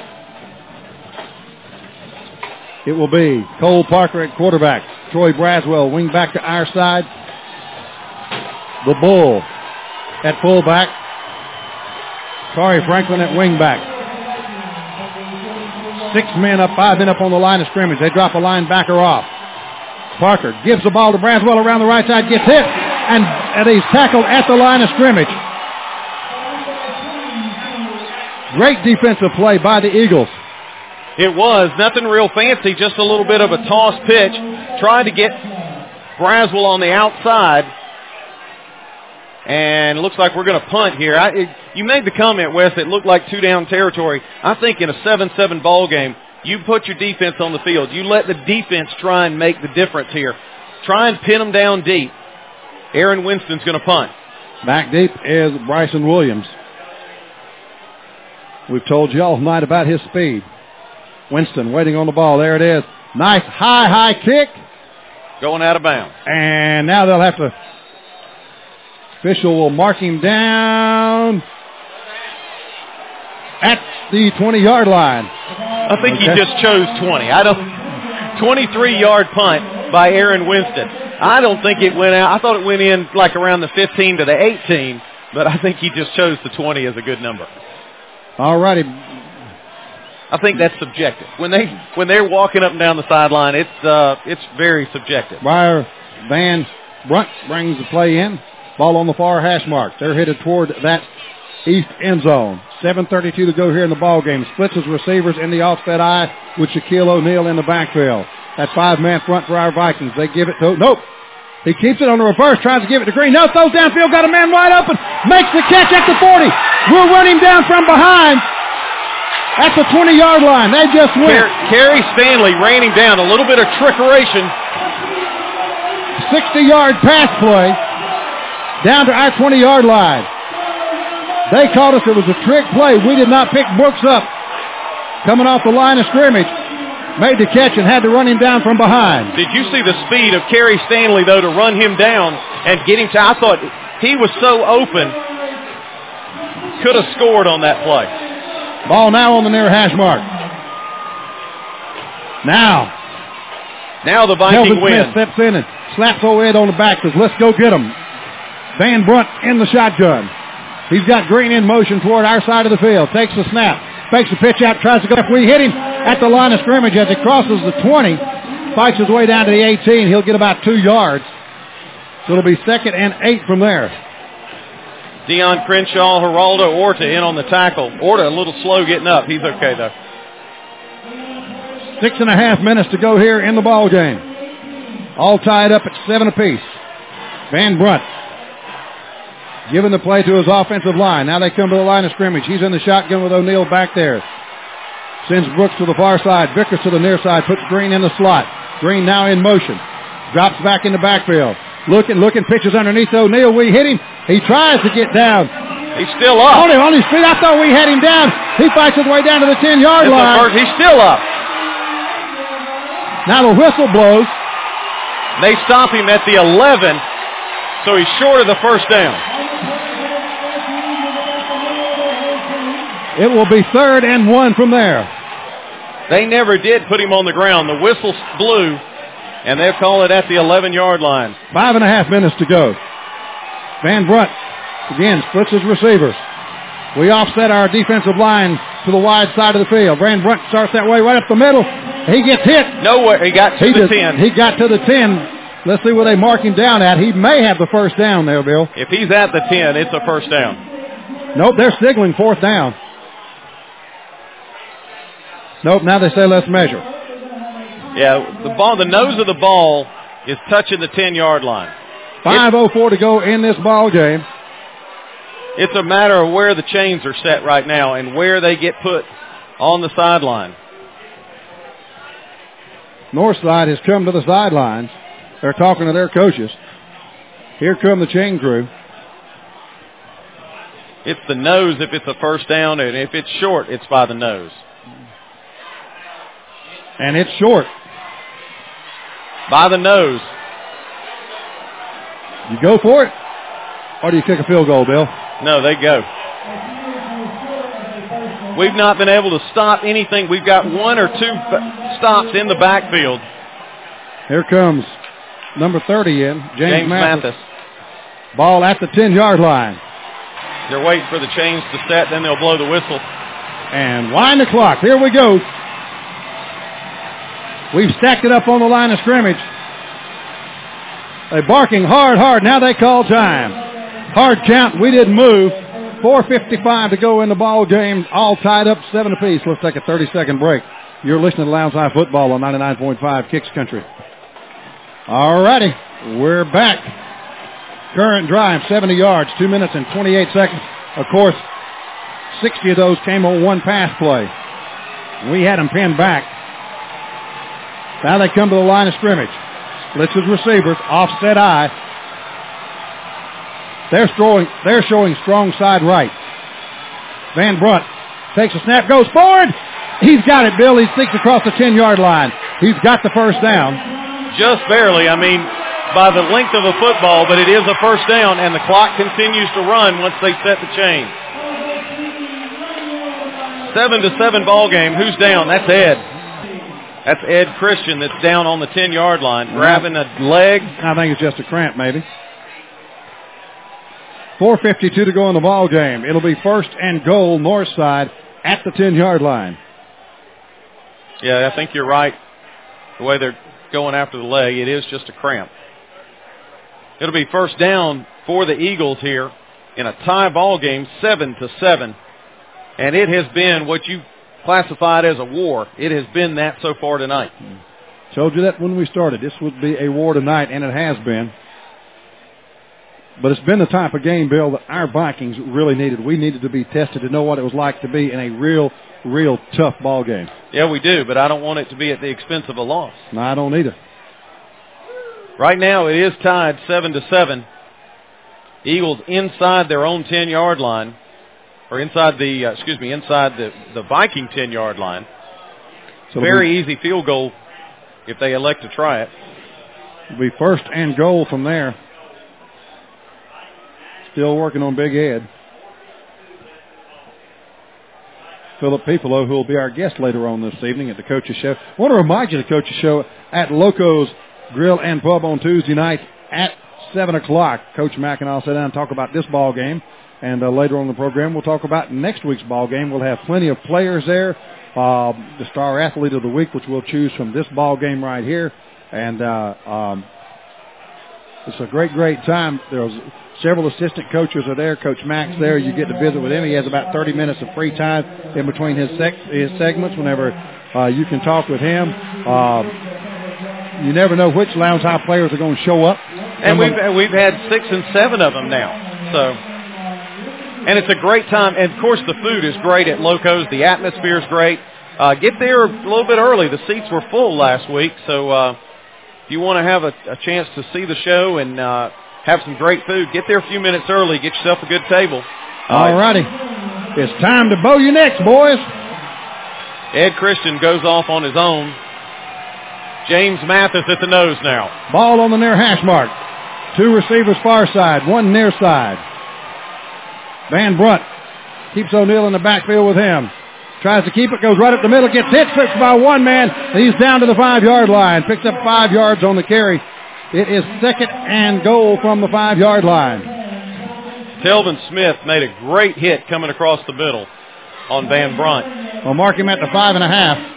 It will be Cole Parker at quarterback. Troy Braswell wing back to our side. The Bull at fullback. Corey Franklin at wing back. 6 men up, 5 men up on the line of scrimmage. They drop a linebacker off. Parker gives the ball to Braswell around the right side, gets hit, and he's tackled at the line of scrimmage. Great defensive play by the Eagles. It was nothing real fancy, just a little bit of a toss pitch. Tried to get Braswell on the outside. And it looks like we're going to punt here. You made the comment, Wes, it looked like 2-down territory. I think in a 7-7 ball game, you put your defense on the field. You let the defense try and make the difference here. try and pin them down deep. Aaron Winston's going to punt. Back deep is Bryson Williams. We've told you all night about his speed. Winston waiting on the ball. There it is. Nice high kick. Going out of bounds. And now they'll have to... Official will mark him down at the 20-yard line. I think he just chose 20. 23-yard punt by Aaron Winston. I don't think it went out. I thought it went in like around the 15 to the 18, but I think he just chose the 20 as a good number. All righty. I think that's subjective. When they're walking up and down the sideline, it's very subjective. Briar Van Brunt brings the play in. Ball on the far hash mark. They're headed toward that east end zone. 7:32 to go here in the ball game. Splits his receivers in the offset eye with Shaquille O'Neal in the backfield. That 5-man front for our Vikings. They give it to... Nope. He keeps it on the reverse, tries to give it to Green. No, throws downfield, got a man wide open. Makes the catch at the 40. We'll run him down from behind. At the 20-yard line. They just went. Kerry Stanley ran him down. A little bit of trickeration. 60-yard pass play down to our 20-yard line. They called us. It was a trick play. We did not pick Brooks up. Coming off the line of scrimmage. Made the catch and had to run him down from behind. Did you see the speed of Kerry Stanley, though, to run him down and get him to... I thought he was so open. Could have scored on that play. Ball now on the near hash mark. Now the Viking win. Smith steps in and slaps old Ed on the back. Says, let's go get him. Van Brunt in the shotgun. He's got Green in motion toward our side of the field. Takes the snap. Fakes the pitch out. Tries to go. If we hit him at the line of scrimmage as he crosses the 20, fights his way down to the 18. He'll get about 2 yards. So it'll be 2nd and 8 from there. Deion Crenshaw, Geraldo Orta in on the tackle. Orta a little slow getting up. He's okay, though. 6.5 minutes to go here in the ball game. All tied up at 7 apiece. Van Brunt giving the play to his offensive line. Now they come to the line of scrimmage. He's in the shotgun with O'Neal back there. Sends Brooks to the far side. Vickers to the near side. Puts Green in the slot. Green now in motion. Drops back in the backfield. Looking, pitches underneath O'Neal. We hit him. He tries to get down. He's still up. On his feet. I thought we had him down. He fights his way down to the 10-yard line. He's still up. Now the whistle blows. They stop him at the 11, so he's short of the first down. It will be 3rd and 1 from there. They never did put him on the ground. The whistle blew, and they'll call it at the 11-yard line. 5.5 minutes to go. Van Brunt again splits his receivers. We offset our defensive line to the wide side of the field. Van Brunt starts that way right up the middle. He gets hit. Nowhere. He got to the 10. He got to the 10. Let's see where they mark him down at. He may have the first down there, Bill. If he's at the 10, it's a first down. Nope, they're signaling 4th down. Nope, now they say let's measure. Yeah, the nose of the ball is touching the 10-yard line. 5:04 to go in this ball game. It's a matter of where the chains are set right now and where they get put on the sideline. Northside has come to the sidelines. They're talking to their coaches. Here come the chain crew. It's the nose if it's a first down, and if it's short, it's by the nose. And it's short. By the nose. You go for it, or do you kick a field goal, Bill? No, they go. We've not been able to stop anything. We've got 1 or 2 stops in the backfield. Here comes number 30 in, James Mathis. Mathis. Ball at the 10-yard line. They're waiting for the chains to set, then they'll blow the whistle. And wind the clock. Here we go. We've stacked it up on the line of scrimmage. They're barking hard. Now they call time. Hard count. We didn't move. 4:55 to go in the ball game. All tied up 7 apiece. Let's take a 30-second break. You're listening to Lowndes High Football on 99.5 Kicks Country. All righty. We're back. Current drive, 70 yards, 2 minutes and 28 seconds. Of course, 60 of those came on one pass play. We had them pinned back. Now they come to the line of scrimmage. Blitzes receivers, offset eye. They're showing strong side right. Van Brunt takes a snap, goes forward. He's got it, Bill. He sneaks across the 10-yard line. He's got the first down. Just barely. I mean, by the length of a football, but it is a first down, and the clock continues to run once they set the chain. 7-7 ball game. Who's down? That's Ed. That's Ed Christian that's down on the 10-yard line, grabbing a leg. I think it's just a cramp, maybe. 4:52 to go in the ball game. It'll be first and goal, north side, at the 10-yard line. Yeah, I think you're right. The way they're going after the leg, it is just a cramp. It'll be first down for the Eagles here in a tie ball game, 7-7. And it has been what you classified as a war. It has been that so far tonight. Told you that when we started. This would be a war tonight, and it has been. But it's been the type of game, Bill, that our Vikings really needed. We needed to be tested to know what it was like to be in a real tough ball game. Yeah, we do, but I don't want it to be at the expense of a loss. No, I don't either. Right now it is tied 7-7. Eagles inside their own 10-yard line, or inside the Viking 10-yard line. So very easy field goal if they elect to try it. It'll be first and goal from there. Still working on Big Ed. Philip Pipolo, who will be our guest later on this evening at the Coach's Show. I want to remind you the Coach's Show at Loco's Grill and Pub on Tuesday night at 7 o'clock. Coach Mack and I'll sit down and talk about this ball game. And later on in the program, we'll talk about next week's ball game. We'll have plenty of players there. The star athlete of the week, which we'll choose from this ball game right here. And it's a great time. There's several assistant coaches are there. Coach Mack's there. You get to visit with him. He has about 30 minutes of free time in between his segments whenever you can talk with him. You never know which Lowndes High players are going to show up. And we've had 6 and 7 of them now. So, and it's a great time. And, of course, the food is great at Loco's. The atmosphere is great. Get there a little bit early. The seats were full last week. So if you want to have a chance to see the show and have some great food, get there a few minutes early. Get yourself a good table. All righty. It's time to bow your necks, boys. Ed Christian goes off on his own. James Mathis at the nose now. Ball on the near hash mark. 2 receivers far side, 1 near side. Van Brunt keeps O'Neal in the backfield with him. Tries to keep it, goes right up the middle, gets hit, tripped by one man. He's down to the 5-yard line. Picks up 5 yards on the carry. It is second and goal from the 5-yard line. Telvin Smith made a great hit coming across the middle on Van Brunt. We'll mark him at the 5.5.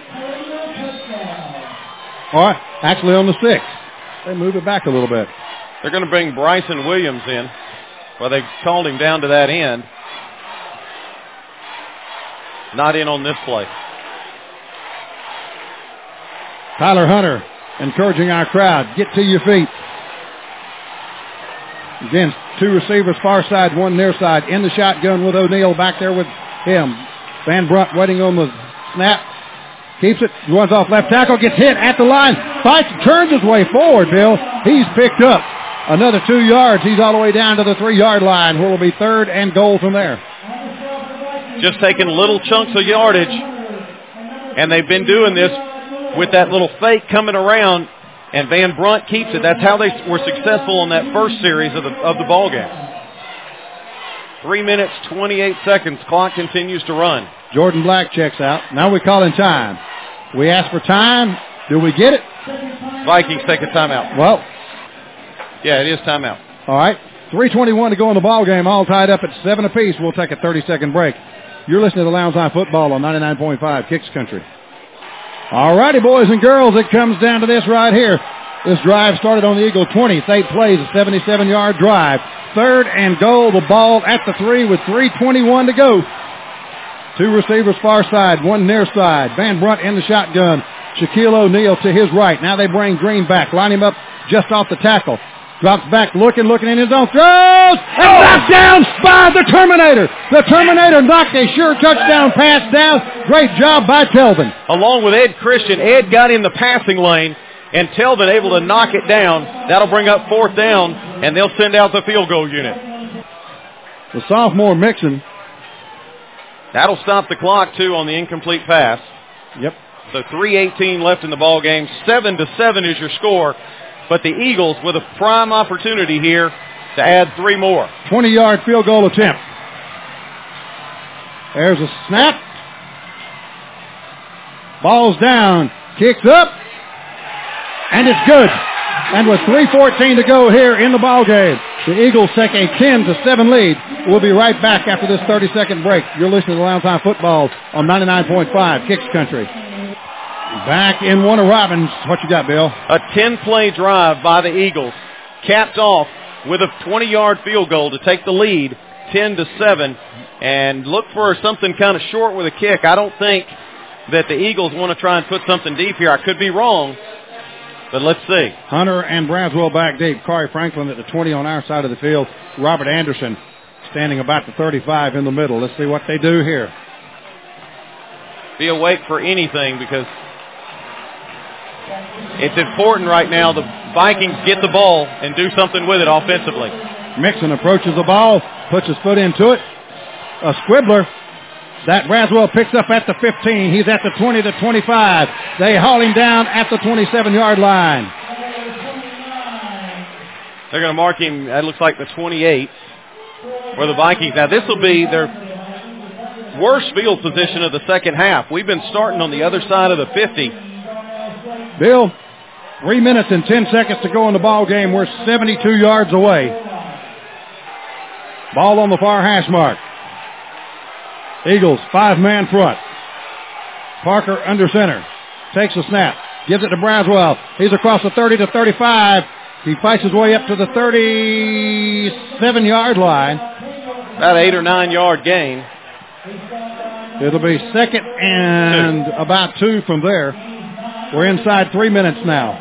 All right, actually on the 6. They move it back a little bit. They're going to bring Bryson Williams in. Well, they called him down to that end. Not in on this play. Tyler Hunter encouraging our crowd. Get to your feet. Again, 2 receivers far side, 1 near side. In the shotgun with O'Neal back there with him. Van Brunt waiting on the snap. Keeps it, runs off left tackle, gets hit at the line. Fights, turns his way forward, Bill. He's picked up another 2 yards. He's all the way down to the 3-yard line, where will be third and goal from there. Just taking little chunks of yardage, and they've been doing this with that little fake coming around, and Van Brunt keeps it. That's how they were successful on that first series of the ball game. 3 minutes, 28 seconds. Clock continues to run. Jordan Black checks out. Now we call in time. We ask for time. Do we get it? Vikings take a timeout. Well, yeah, it is timeout. All right. 3:21 to go in the ball game. All tied up at 7 apiece. We'll take a 30-second break. You're listening to Lowndes High Football on 99.5 Kicks Country. All righty, boys and girls. It comes down to this right here. This drive started on the Eagle 20. It's 8 plays, a 77-yard drive. Third and goal. The ball at the 3 with 3:21 to go. 2 receivers far side, 1 near side. Van Brunt in the shotgun. Shaquille O'Neal to his right. Now they bring Green back. Line him up just off the tackle. Drops back, looking in his own. Throws! And knocked down by the Terminator. The Terminator knocked a sure touchdown pass down. Great job by Telvin. Along with Ed Christian, Ed got in the passing lane and Tillman able to knock it down. That'll bring up 4th down, and they'll send out the field goal unit. The sophomore Mixon. That'll stop the clock, too, on the incomplete pass. Yep. So 3:18 left in the ball game. 7-7 is your score. But the Eagles with a prime opportunity here to add 3 more. 20-yard field goal attempt. There's a snap. Ball's down. Kicks up. And it's good. And with 3:14 to go here in the ball game, the Eagles take a 10-7 lead. We'll be right back after this 30-second break. You're listening to Lounge Time Football on 99.5 Kicks Country. Back in Warner Robins. What you got, Bill? A 10-play drive by the Eagles, capped off with a 20-yard field goal to take the lead, 10-7, and look for something kind of short with a kick. I don't think that the Eagles want to try and put something deep here. I could be wrong, but let's see. Hunter and Braswell back deep. Corey Franklin at the 20 on our side of the field. Robert Anderson standing about the 35 in the middle. Let's see what they do here. Be awake for anything because it's important right now the Vikings get the ball and do something with it offensively. Mixon approaches the ball, puts his foot into it. A squibbler that Braswell picks up at the 15. He's at the 20 to 25. They haul him down at the 27-yard line. They're going to mark him, that looks like the 28 for the Vikings. Now this will be their worst field position of the second half. We've been starting on the other side of the 50. Bill, 3 minutes and 10 seconds to go in the ball game. We're 72 yards away. Ball on the far hash mark. Eagles, 5-man front. Parker under center. Takes a snap. Gives it to Braswell. He's across the 30 to 35. He fights his way up to the 37-yard line. About 8 or 9 yard gain. It'll be second and about 2 from there. We're inside 3 minutes now.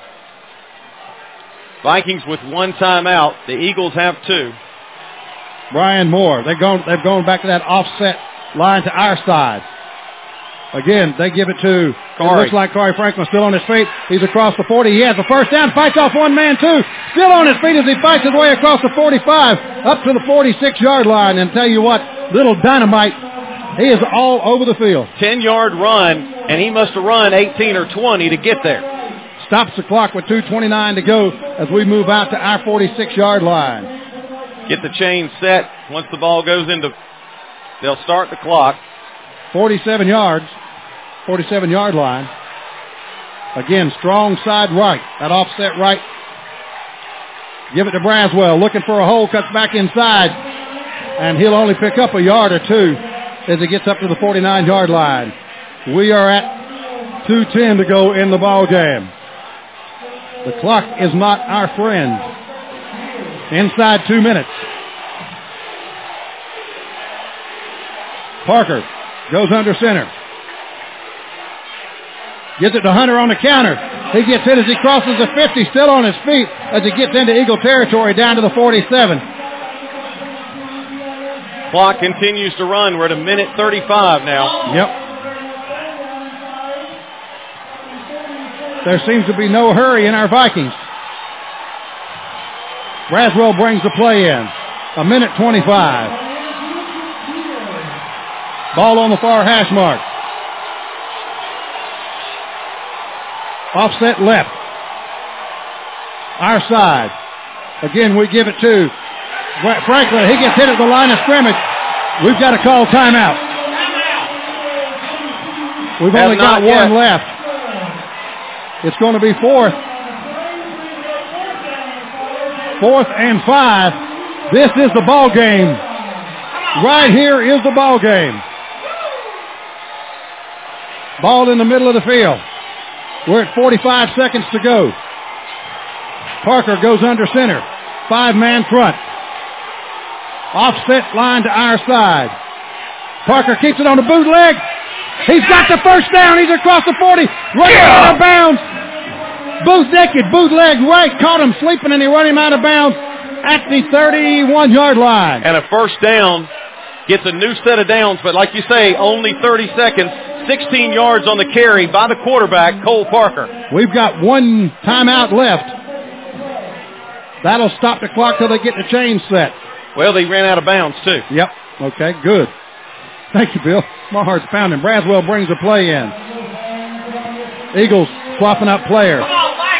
Vikings with 1 timeout. The Eagles have 2. Brian Moore. They've gone back to that offset line to our side. Again, they give it to, Corey. It looks like Corey Franklin still on his feet. He's across the 40. He has the first down, fights off one man too. Still on his feet as he fights his way across the 45 up to the 46-yard line. And tell you what, little dynamite, he is all over the field. 10-yard run, and he must have run 18 or 20 to get there. Stops the clock with 2:29 to go as we move out to our 46-yard line. Get the chain set. Once the ball goes into, they'll start the clock. 47 yards, 47-yard line. Again, strong side right, that offset right. Give it to Braswell, looking for a hole, cuts back inside, and he'll only pick up a yard or 2 as he gets up to the 49-yard line. We are at 2:10 to go in the ball game. The clock is not our friend. Inside 2 minutes. Parker goes under center. Gets it to Hunter on the counter. He gets hit as he crosses the 50, still on his feet as he gets into Eagle territory down to the 47. Clock continues to run. We're at 1:35 now. Yep. There seems to be no hurry in our Vikings. Braswell brings the play in. 1:25. Ball on the far hash mark. Offset left. Our side. Again, we give it to Franklin. He gets hit at the line of scrimmage. We've got to call timeout. We've only got one left. It's going to be fourth and 5. This is the ball game. Right here is the ball game. Ball in the middle of the field. We're at 45 seconds to go. Parker goes under center. 5-man front. Offset line to our side. Parker keeps it on the bootleg. He's got the first down. He's across the 40. Right out of bounds. Bootleg right. Caught him sleeping and he run him out of bounds at the 31-yard line. And a first down gets a new set of downs, but like you say, only 30 seconds, 16 yards on the carry by the quarterback, Cole Parker. We've got one timeout left. That'll stop the clock till they get the chain set. Well, they ran out of bounds, too. Yep. Okay, good. Thank you, Bill. My heart's pounding. Braswell brings the play in. Eagles swapping up players. Come on, Max.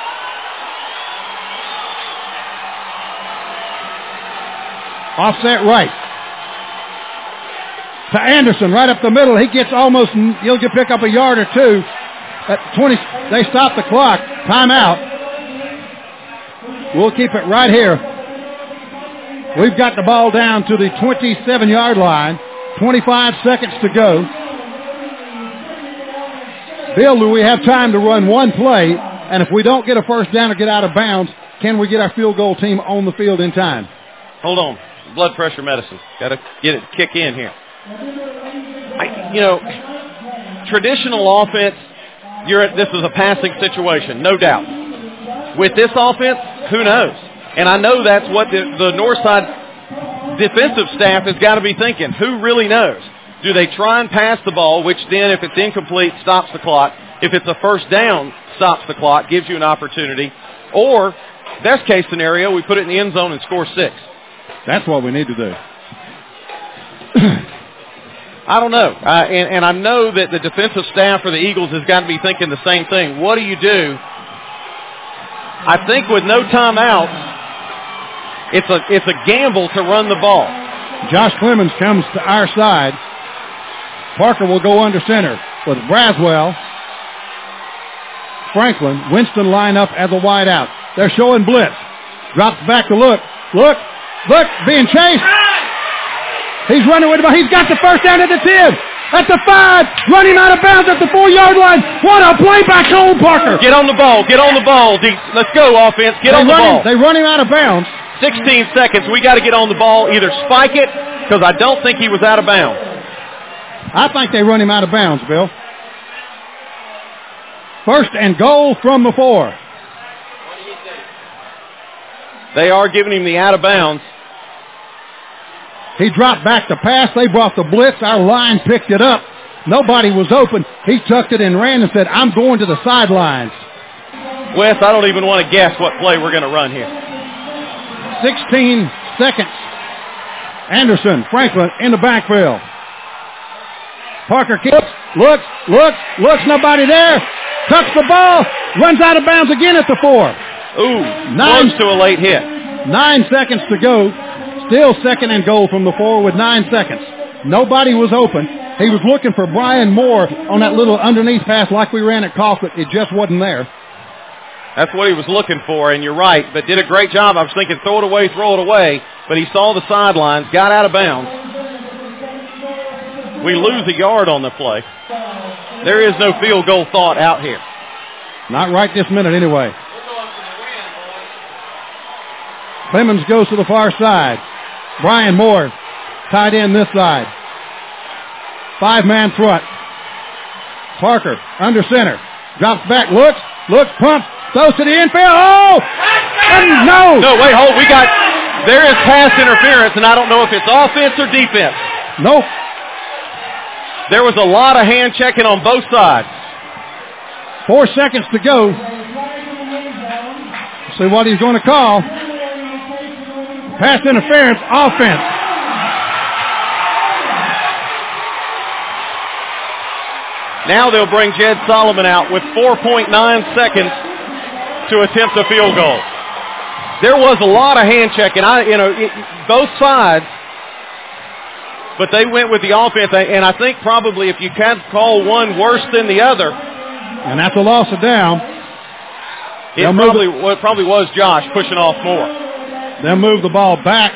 Offset right. To Anderson, right up the middle. He gets almost, he'll pick up a yard or two. At 20, they stop the clock. Timeout. We'll keep it right here. We've got the ball down to the 27-yard line. 25 seconds to go. Bill, do we have time to run one play? And if we don't get a first down or get out of bounds, can we get our field goal team on the field in time? Hold on. Blood pressure medicine. Got to get it to kick in here. Traditional offense, this is a passing situation, no doubt. With this offense, who knows? And I know that's what the Northside defensive staff has got to be thinking. Who really knows? Do they try and pass the ball, which then, if it's incomplete, stops the clock? If it's a first down, stops the clock, gives you an opportunity. Or, best case scenario, we put it in the end zone and score 6. That's what we need to do. I don't know. And I know that the defensive staff for the Eagles has got to be thinking the same thing. What do you do? I think with no timeouts, it's a gamble to run the ball. Josh Clemens comes to our side. Parker will go under center with Braswell, Franklin, Winston line up as a wide out. They're showing blitz. Drops back to look, being chased. He's running with the ball. He's got the first down at the 10. At the 5. Running out of bounds at the 4-yard line. What a play by Cole Parker. Get on the ball. Let's go, offense. Get on the ball. They run him out of bounds. 16 seconds. We got to get on the ball. Either spike it, because I don't think he was out of bounds. I think they run him out of bounds, Bill. First and goal from the 4. They are giving him the out of bounds. He dropped back to pass. They brought the blitz. Our line picked it up. Nobody was open. He tucked it and ran and said, I'm going to the sidelines. Wes, I don't even want to guess what play we're going to run here. 16 seconds. Anderson, Franklin in the backfield. Parker looks, nobody there. Tucks the ball, runs out of bounds again at the 4. Ooh, close to a late hit. 9 seconds to go. Still second and goal from the 4 with 9 seconds. Nobody was open. He was looking for Brian Moore on that little underneath pass like we ran at Colquitt. It just wasn't there. That's what he was looking for, and you're right, but did a great job. I was thinking throw it away, but he saw the sidelines, got out of bounds. We lose a yard on the play. There is no field goal thought out here. Not right this minute anyway. Clemens goes to the far side. Brian Moore tied in this side. 5-man front. Parker under center. Drops back, looks, pumps, throws to the infield. Oh! And no! No, wait, hold. There is pass interference, and I don't know if it's offense or defense. Nope. There was a lot of hand checking on both sides. 4 seconds to go. See what he's going to call. Pass interference, offense. Now they'll bring Jed Solomon out with 4.9 seconds to attempt a field goal. There was a lot of hand checking, both sides, but they went with the offense, and I think probably if you can't call one worse than the other, and that's a loss of down. It probably was Josh pushing off more. They'll move the ball back.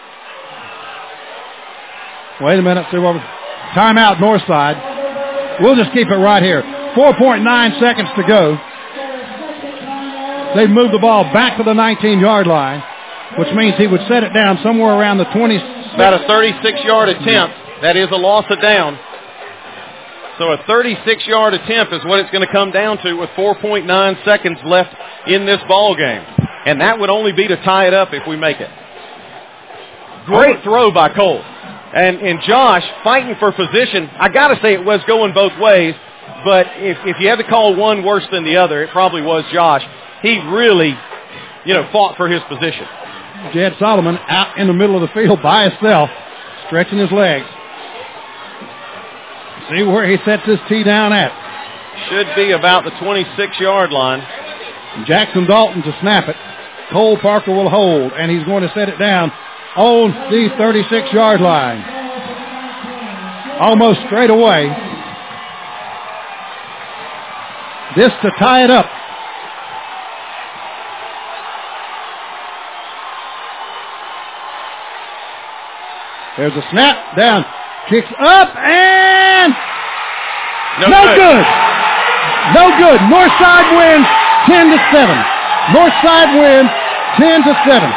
Wait a minute. See what timeout north side. We'll just keep it right here. 4.9 seconds to go. They've moved the ball back to the 19-yard line, which means he would set it down somewhere around the 26. About a 36-yard attempt. That is a loss of down. So a 36-yard attempt is what it's going to come down to with 4.9 seconds left in this ball game. And that would only be to tie it up if we make it. Great throw by Cole. And Josh fighting for position. I got to say it was going both ways, but if you had to call one worse than the other, it probably was Josh. He really, fought for his position. Jed Solomon out in the middle of the field by himself, stretching his legs. See where he sets his tee down at. Should be about the 26-yard line. Jackson Dalton to snap it. Cole Parker will hold, and he's going to set it down on the 36-yard line. Almost straight away. This to tie it up. There's a snap down. Kicks up and no good. No good. Northside wins 10-7. Northside wins 10-7.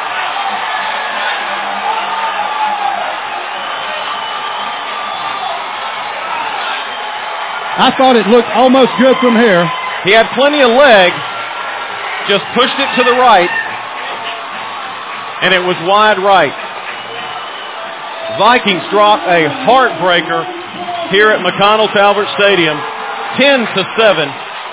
I thought it looked almost good from here. He had plenty of leg, just pushed it to the right, and it was wide right. Vikings drop a heartbreaker here at McConnell Talbert Stadium, 10-7.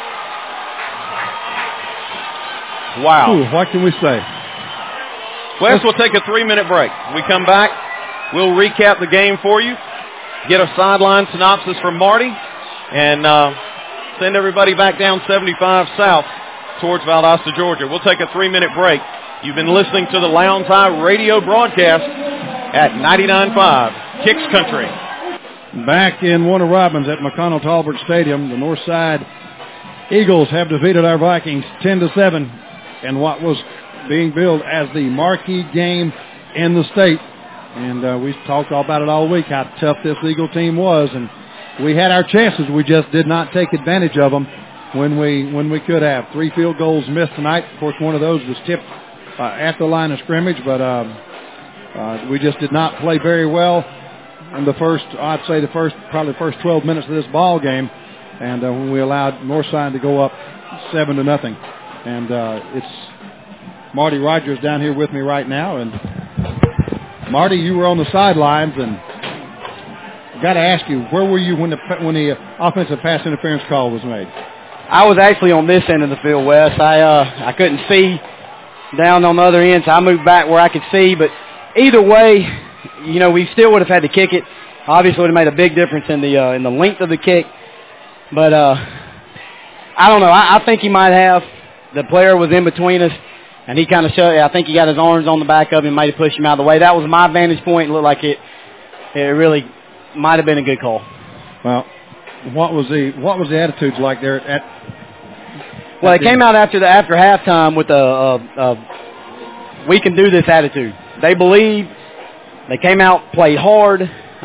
Wow. Ooh, what can we say? Wes, we'll take a 3-minute break. We come back, we'll recap the game for you, get a sideline synopsis from Marty, and send everybody back down 75 South towards Valdosta, Georgia. We'll take a 3-minute break. You've been listening to the Lowndes High radio broadcast at 99.5 Kicks Country. Back in Warner Robins at McConnell Talbert Stadium, the Northside Eagles have defeated our Vikings 10-7 in what was being billed as the marquee game in the state. And we talked all about it all week, how tough this Eagle team was. And we had our chances. We just did not take advantage of them when we could have. 3 field goals missed tonight. Of course, one of those was tipped at the line of scrimmage, but we just did not play very well in the first 12 minutes of this ball game. And when we allowed Northside to go up 7-0. And it's Marty Rogers down here with me right now. And Marty, you were on the sidelines, and I got to ask you, where were you when the offensive pass interference call was made? I was actually on this end of the field, Wes. I couldn't see down on the other end, so I moved back where I could see. But either way, we still would have had to kick it. Obviously, it would have made a big difference in the length of the kick. But I don't know. I think he might have. The player was in between us, and he kind of showed. I think he got his arms on the back of him, might have pushed him out of the way. That was my vantage point. It looked like it really might have been a good call. Well, what was the attitudes like there at? Well, it came out after halftime with a we can do this attitude. They believed. They came out, played hard.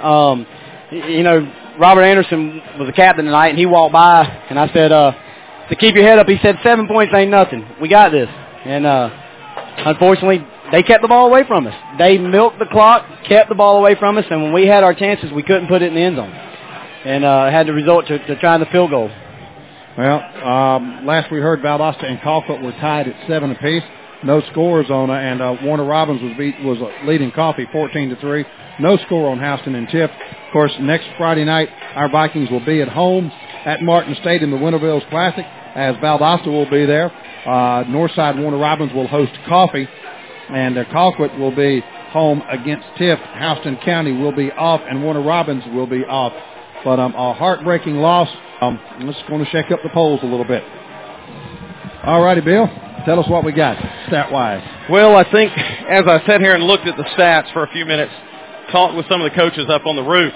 Robert Anderson was the captain tonight, and he walked by, and I said, to keep your head up, he said, 7 points ain't nothing. We got this. And unfortunately, they kept the ball away from us. They milked the clock, kept the ball away from us, and when we had our chances, we couldn't put it in the end zone. And had to resort to trying the field goal. Well, last we heard, Valdosta and Colquitt were tied at 7 apiece. No scores on and Warner Robins was leading Coffee 14-3. No score on Houston and Tift. Of course, next Friday night, our Vikings will be at home at Martin State in the Winterville's Classic, as Valdosta will be there. Northside Warner Robins will host Coffee, and Colquitt will be home against Tift. Houston County will be off, and Warner Robins will be off. But a heartbreaking loss. This is going to shake up the polls a little bit. All righty, Bill. Tell us what we got, stat-wise. Well, I think as I sat here and looked at the stats for a few minutes, talked with some of the coaches up on the roof,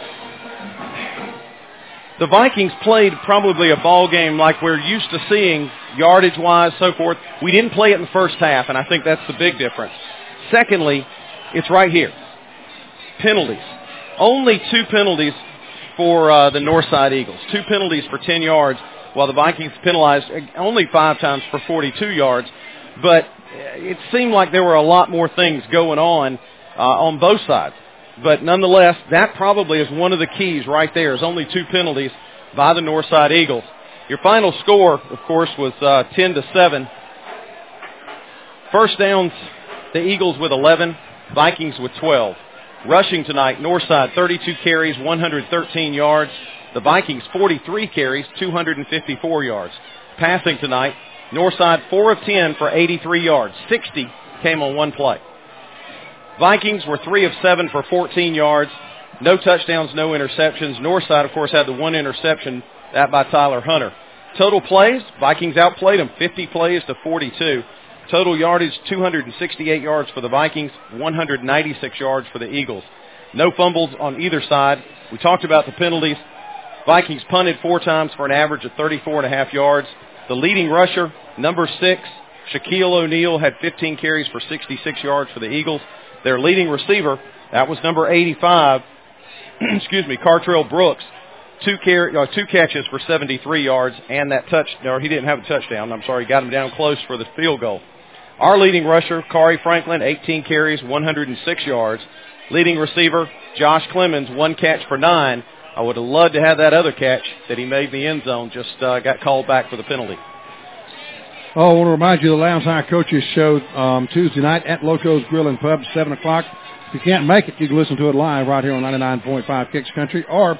the Vikings played probably a ball game like we're used to seeing, yardage-wise, so forth. We didn't play it in the first half, and I think that's the big difference. Secondly, it's right here. Penalties. Only 2 penalties for the Northside Eagles. 2 penalties for 10 yards, while the Vikings penalized only 5 times for 42 yards. But it seemed like there were a lot more things going on both sides. But nonetheless, that probably is one of the keys right there, is only 2 penalties by the Northside Eagles. Your final score, of course, was 10-7. First downs, the Eagles with 11, Vikings with 12. Rushing tonight, Northside 32 carries, 113 yards. The Vikings 43 carries, 254 yards. Passing tonight, Northside 4 of 10 for 83 yards. 60 came on one play. Vikings were 3 of 7 for 14 yards. No touchdowns, no interceptions. Northside, of course, had the one interception, that by Tyler Hunter. Total plays, Vikings outplayed them 50 plays to 42. Total yardage, 268 yards for the Vikings, 196 yards for the Eagles. No fumbles on either side. We talked about the penalties. Vikings punted 4 times for an average of 34.5 yards. The leading rusher, number 6, Shaquille O'Neal, had 15 carries for 66 yards for the Eagles. Their leading receiver, that was number 85, Cartrell Brooks, 2 catches for 73 yards, and that he didn't have a touchdown. He got him down close for the field goal. Our leading rusher, Kari Franklin, 18 carries, 106 yards. Leading receiver, Josh Clemens, 1 catch for 9. I would have loved to have that other catch that he made in the end zone, just got called back for the penalty. I want to remind you the Lowndes High Coaches Show Tuesday night at Loco's Grill and Pub, 7 o'clock. If you can't make it, you can listen to it live right here on 99.5 Kicks Country or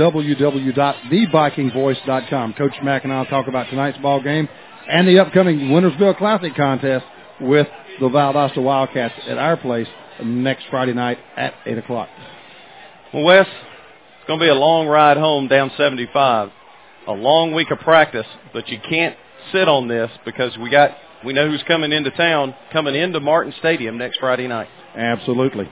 www.thevikingvoice.com. Coach Mack and I will talk about tonight's ball game and the upcoming Wintersville Classic contest with the Valdosta Wildcats at our place next Friday night at 8 o'clock. Well, Wes, it's going to be a long ride home down 75. A long week of practice, but you can't sit on this because we know who's coming into town, coming into Martin Stadium next Friday night. Absolutely.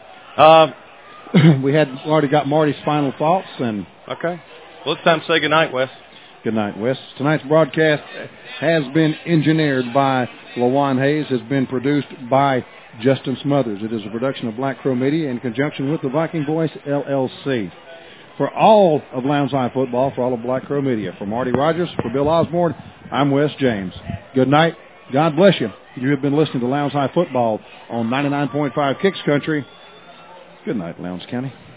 We already got Marty's final thoughts. Okay. Well, it's time to say goodnight, Wes. Good night, Wes. Tonight's broadcast has been engineered by LaJuan Hayes, has been produced by Justin Smothers. It is a production of Black Crow Media in conjunction with the Viking Voice, LLC. For all of Lowndes High football, for all of Black Crow Media, for Marty Rogers, for Bill Osborne, I'm Wes James. Good night. God bless you. You have been listening to Lowndes High football on 99.5 Kicks Country. Good night, Lowndes County.